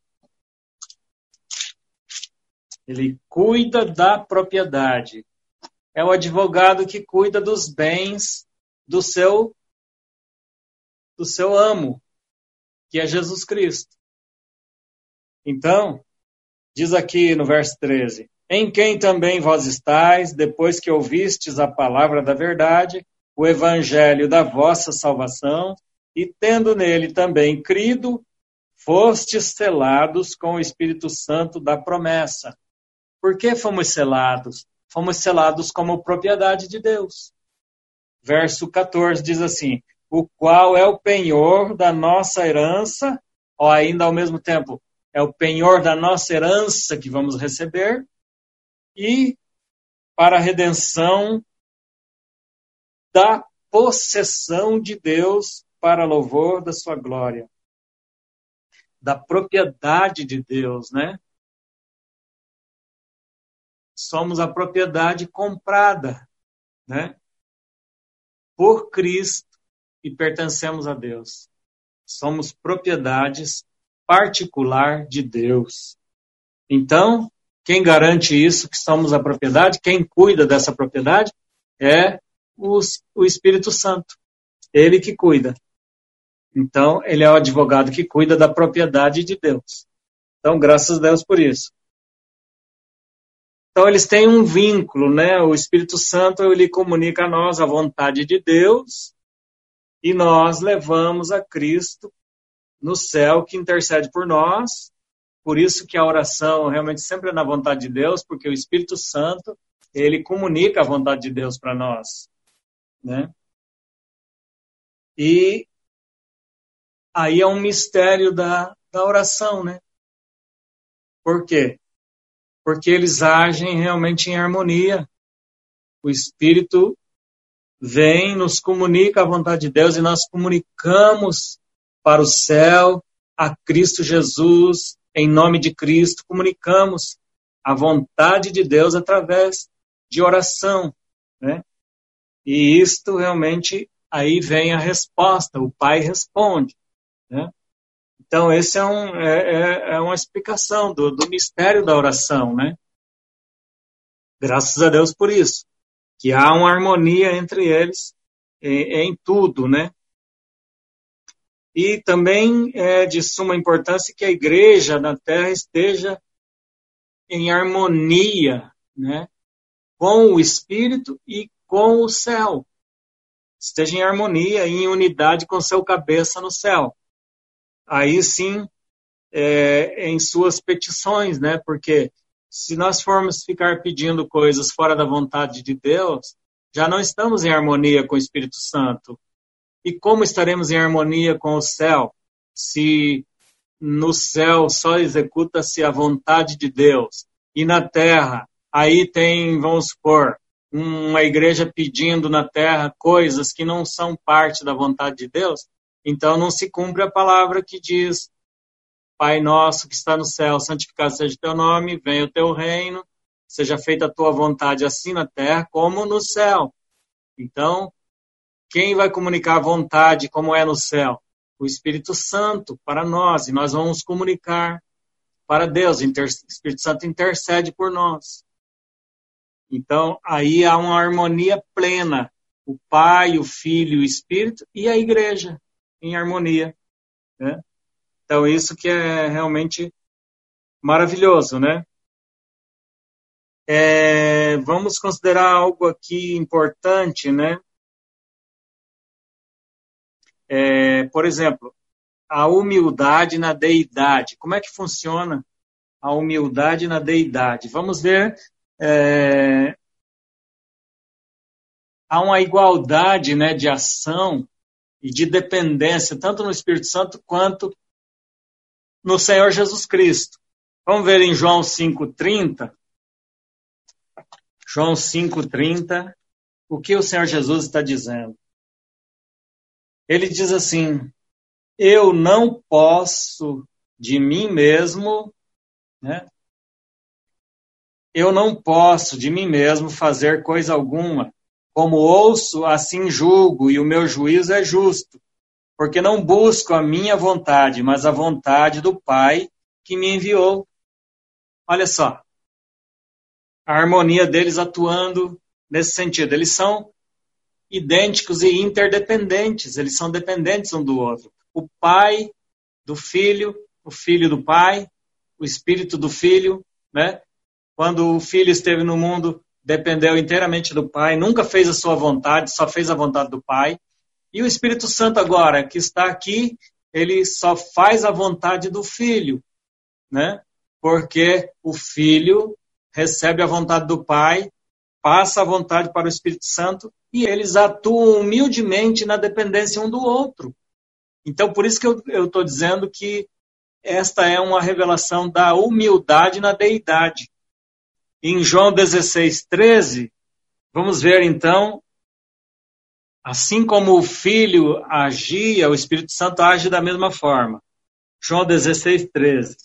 Ele cuida da propriedade. É o advogado que cuida dos bens do seu amo, que é Jesus Cristo. Então, diz aqui no verso 13, em quem também vós estáis, depois que ouvistes a palavra da verdade, o evangelho da vossa salvação, e tendo nele também crido, fostes selados com o Espírito Santo da promessa. Por que fomos selados? Fomos selados como propriedade de Deus. Verso 14 diz assim, o qual é o penhor da nossa herança, ou ainda ao mesmo tempo, é o penhor da nossa herança que vamos receber, e para a redenção da possessão de Deus para louvor da sua glória. Da propriedade de Deus, né? Somos a propriedade comprada, né? Por Cristo e pertencemos a Deus. Somos propriedades particular de Deus. Então, quem garante isso, que somos a propriedade, quem cuida dessa propriedade, é o Espírito Santo. Ele que cuida. Então, ele é o advogado que cuida da propriedade de Deus. Então, graças a Deus por isso. Então, eles têm um vínculo, né? O Espírito Santo, ele comunica a nós a vontade de Deus e nós levamos a Cristo no céu, que intercede por nós. Por isso que a oração realmente sempre é na vontade de Deus, porque o Espírito Santo, ele comunica a vontade de Deus para nós, né? E aí é um mistério da oração, né? Por quê? Porque eles agem realmente em harmonia. O Espírito vem, nos comunica a vontade de Deus e nós comunicamos para o céu, a Cristo Jesus, em nome de Cristo, comunicamos a vontade de Deus através de oração, né? E isto realmente, aí vem a resposta, o Pai responde, né? Então, esse é uma explicação do mistério da oração, né? Graças a Deus por isso, que há uma harmonia entre eles em tudo, né? E também é de suma importância que a igreja na Terra esteja em harmonia, né? Com o Espírito e com o céu. Esteja em harmonia, em unidade com seu cabeça no céu. Aí sim, em suas petições, né? Porque se nós formos ficar pedindo coisas fora da vontade de Deus, já não estamos em harmonia com o Espírito Santo. E como estaremos em harmonia com o céu, se no céu só executa-se a vontade de Deus, e na terra, aí tem, vamos supor, uma igreja pedindo na terra coisas que não são parte da vontade de Deus, então não se cumpre a palavra que diz: Pai nosso que está no céu, santificado seja o teu nome, venha o teu reino, seja feita a tua vontade assim na terra como no céu. Então, quem vai comunicar a vontade como é no céu? O Espírito Santo para nós, e nós vamos comunicar para Deus. O Espírito Santo intercede por nós. Então, aí há uma harmonia plena. O Pai, o Filho, o Espírito e a Igreja em harmonia, né? Então, isso que é realmente maravilhoso, né? Vamos considerar algo aqui importante, né? Por exemplo, a humildade na deidade. Como é que funciona a humildade na deidade? Vamos ver. Há uma igualdade, né, de ação e de dependência, tanto no Espírito Santo quanto no Senhor Jesus Cristo. Vamos ver em João 5,30. João 5,30, o que o Senhor Jesus está dizendo. Ele diz assim: eu não posso de mim mesmo, né? Eu não posso de mim mesmo fazer coisa alguma. Como ouço, assim julgo, e o meu juízo é justo, porque não busco a minha vontade, mas a vontade do Pai que me enviou. Olha só, a harmonia deles atuando nesse sentido. Eles são idênticos e interdependentes, eles são dependentes um do outro. O Pai do Filho, o Filho do Pai, o Espírito do Filho, né? Quando o Filho esteve no mundo, dependeu inteiramente do Pai, nunca fez a sua vontade, só fez a vontade do Pai. E o Espírito Santo agora, que está aqui, ele só faz a vontade do Filho, né? Porque o Filho recebe a vontade do Pai, passa a vontade para o Espírito Santo e eles atuam humildemente na dependência um do outro. Então, por isso que eu estou dizendo que esta é uma revelação da humildade na deidade. Em João 16:13, vamos ver então, assim como o Filho agia, o Espírito Santo age da mesma forma. João 16:13.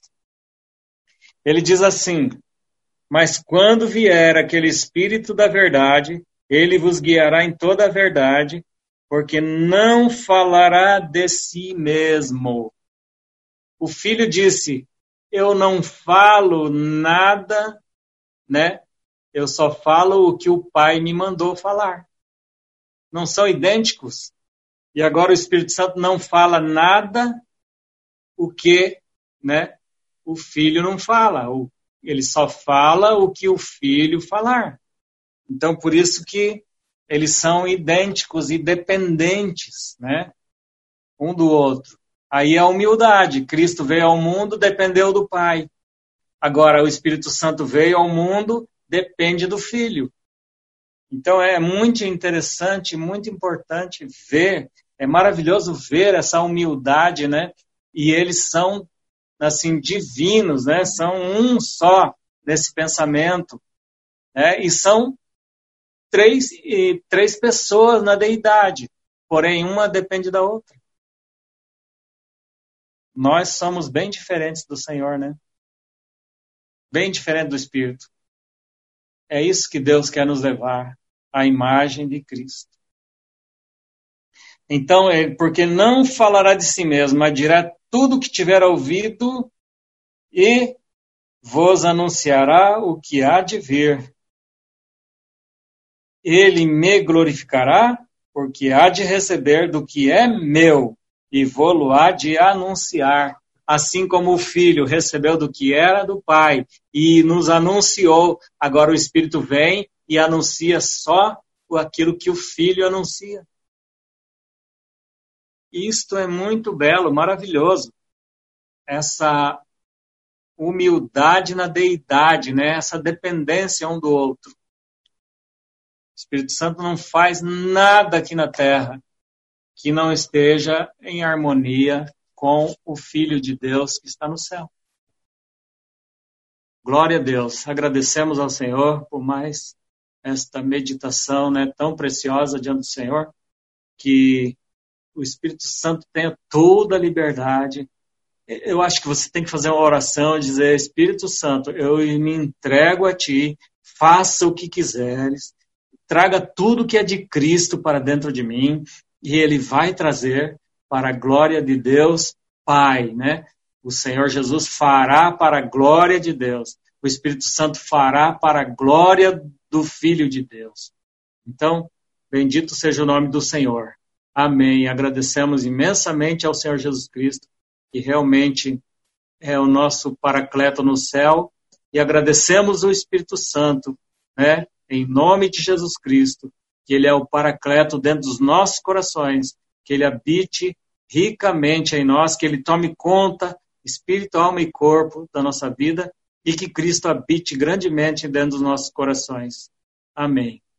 Ele diz assim: mas quando vier aquele Espírito da verdade, ele vos guiará em toda a verdade, porque não falará de si mesmo. O Filho disse: eu não falo nada, né? Eu só falo o que o Pai me mandou falar. Não são idênticos? E agora o Espírito Santo não fala nada o que, né, o Filho não fala. Ele só fala o que o Filho falar. Então, por isso que eles são idênticos e dependentes, né, um do outro. Aí a humildade. Cristo veio ao mundo, dependeu do Pai. Agora, o Espírito Santo veio ao mundo, depende do Filho. Então, é muito interessante, muito importante ver, é maravilhoso ver essa humildade, né? E eles são, assim, divinos, né? São um só nesse pensamento, né? E são três pessoas na deidade, porém uma depende da outra. Nós somos bem diferentes do Senhor, né? Bem diferente do Espírito. É isso que Deus quer nos levar, à imagem de Cristo. Então, porque não falará de si mesmo, mas dirá tudo o que tiver ouvido e vos anunciará o que há de vir. Ele me glorificará, porque há de receber do que é meu e vou-lo há de anunciar. Assim como o Filho recebeu do que era do Pai e nos anunciou, agora o Espírito vem e anuncia só aquilo que o Filho anuncia. Isto é muito belo, maravilhoso. Essa humildade na deidade, né? Essa dependência um do outro. O Espírito Santo não faz nada aqui na Terra que não esteja em harmonia com o Filho de Deus que está no céu. Glória a Deus. Agradecemos ao Senhor por mais esta meditação, né, tão preciosa diante do Senhor, que o Espírito Santo tenha toda a liberdade. Eu acho que você tem que fazer uma oração e dizer: Espírito Santo, eu me entrego a Ti, faça o que quiseres, traga tudo que é de Cristo para dentro de mim, e Ele vai trazer para a glória de Deus Pai, né? O Senhor Jesus fará para a glória de Deus. O Espírito Santo fará para a glória do Filho de Deus. Então, bendito seja o nome do Senhor. Amém. Agradecemos imensamente ao Senhor Jesus Cristo, que realmente é o nosso paracleto no céu, e agradecemos o Espírito Santo, né? Em nome de Jesus Cristo, que Ele é o paracleto dentro dos nossos corações, que Ele habite ricamente em nós, que Ele tome conta, espírito, alma e corpo da nossa vida, e que Cristo habite grandemente dentro dos nossos corações. Amém.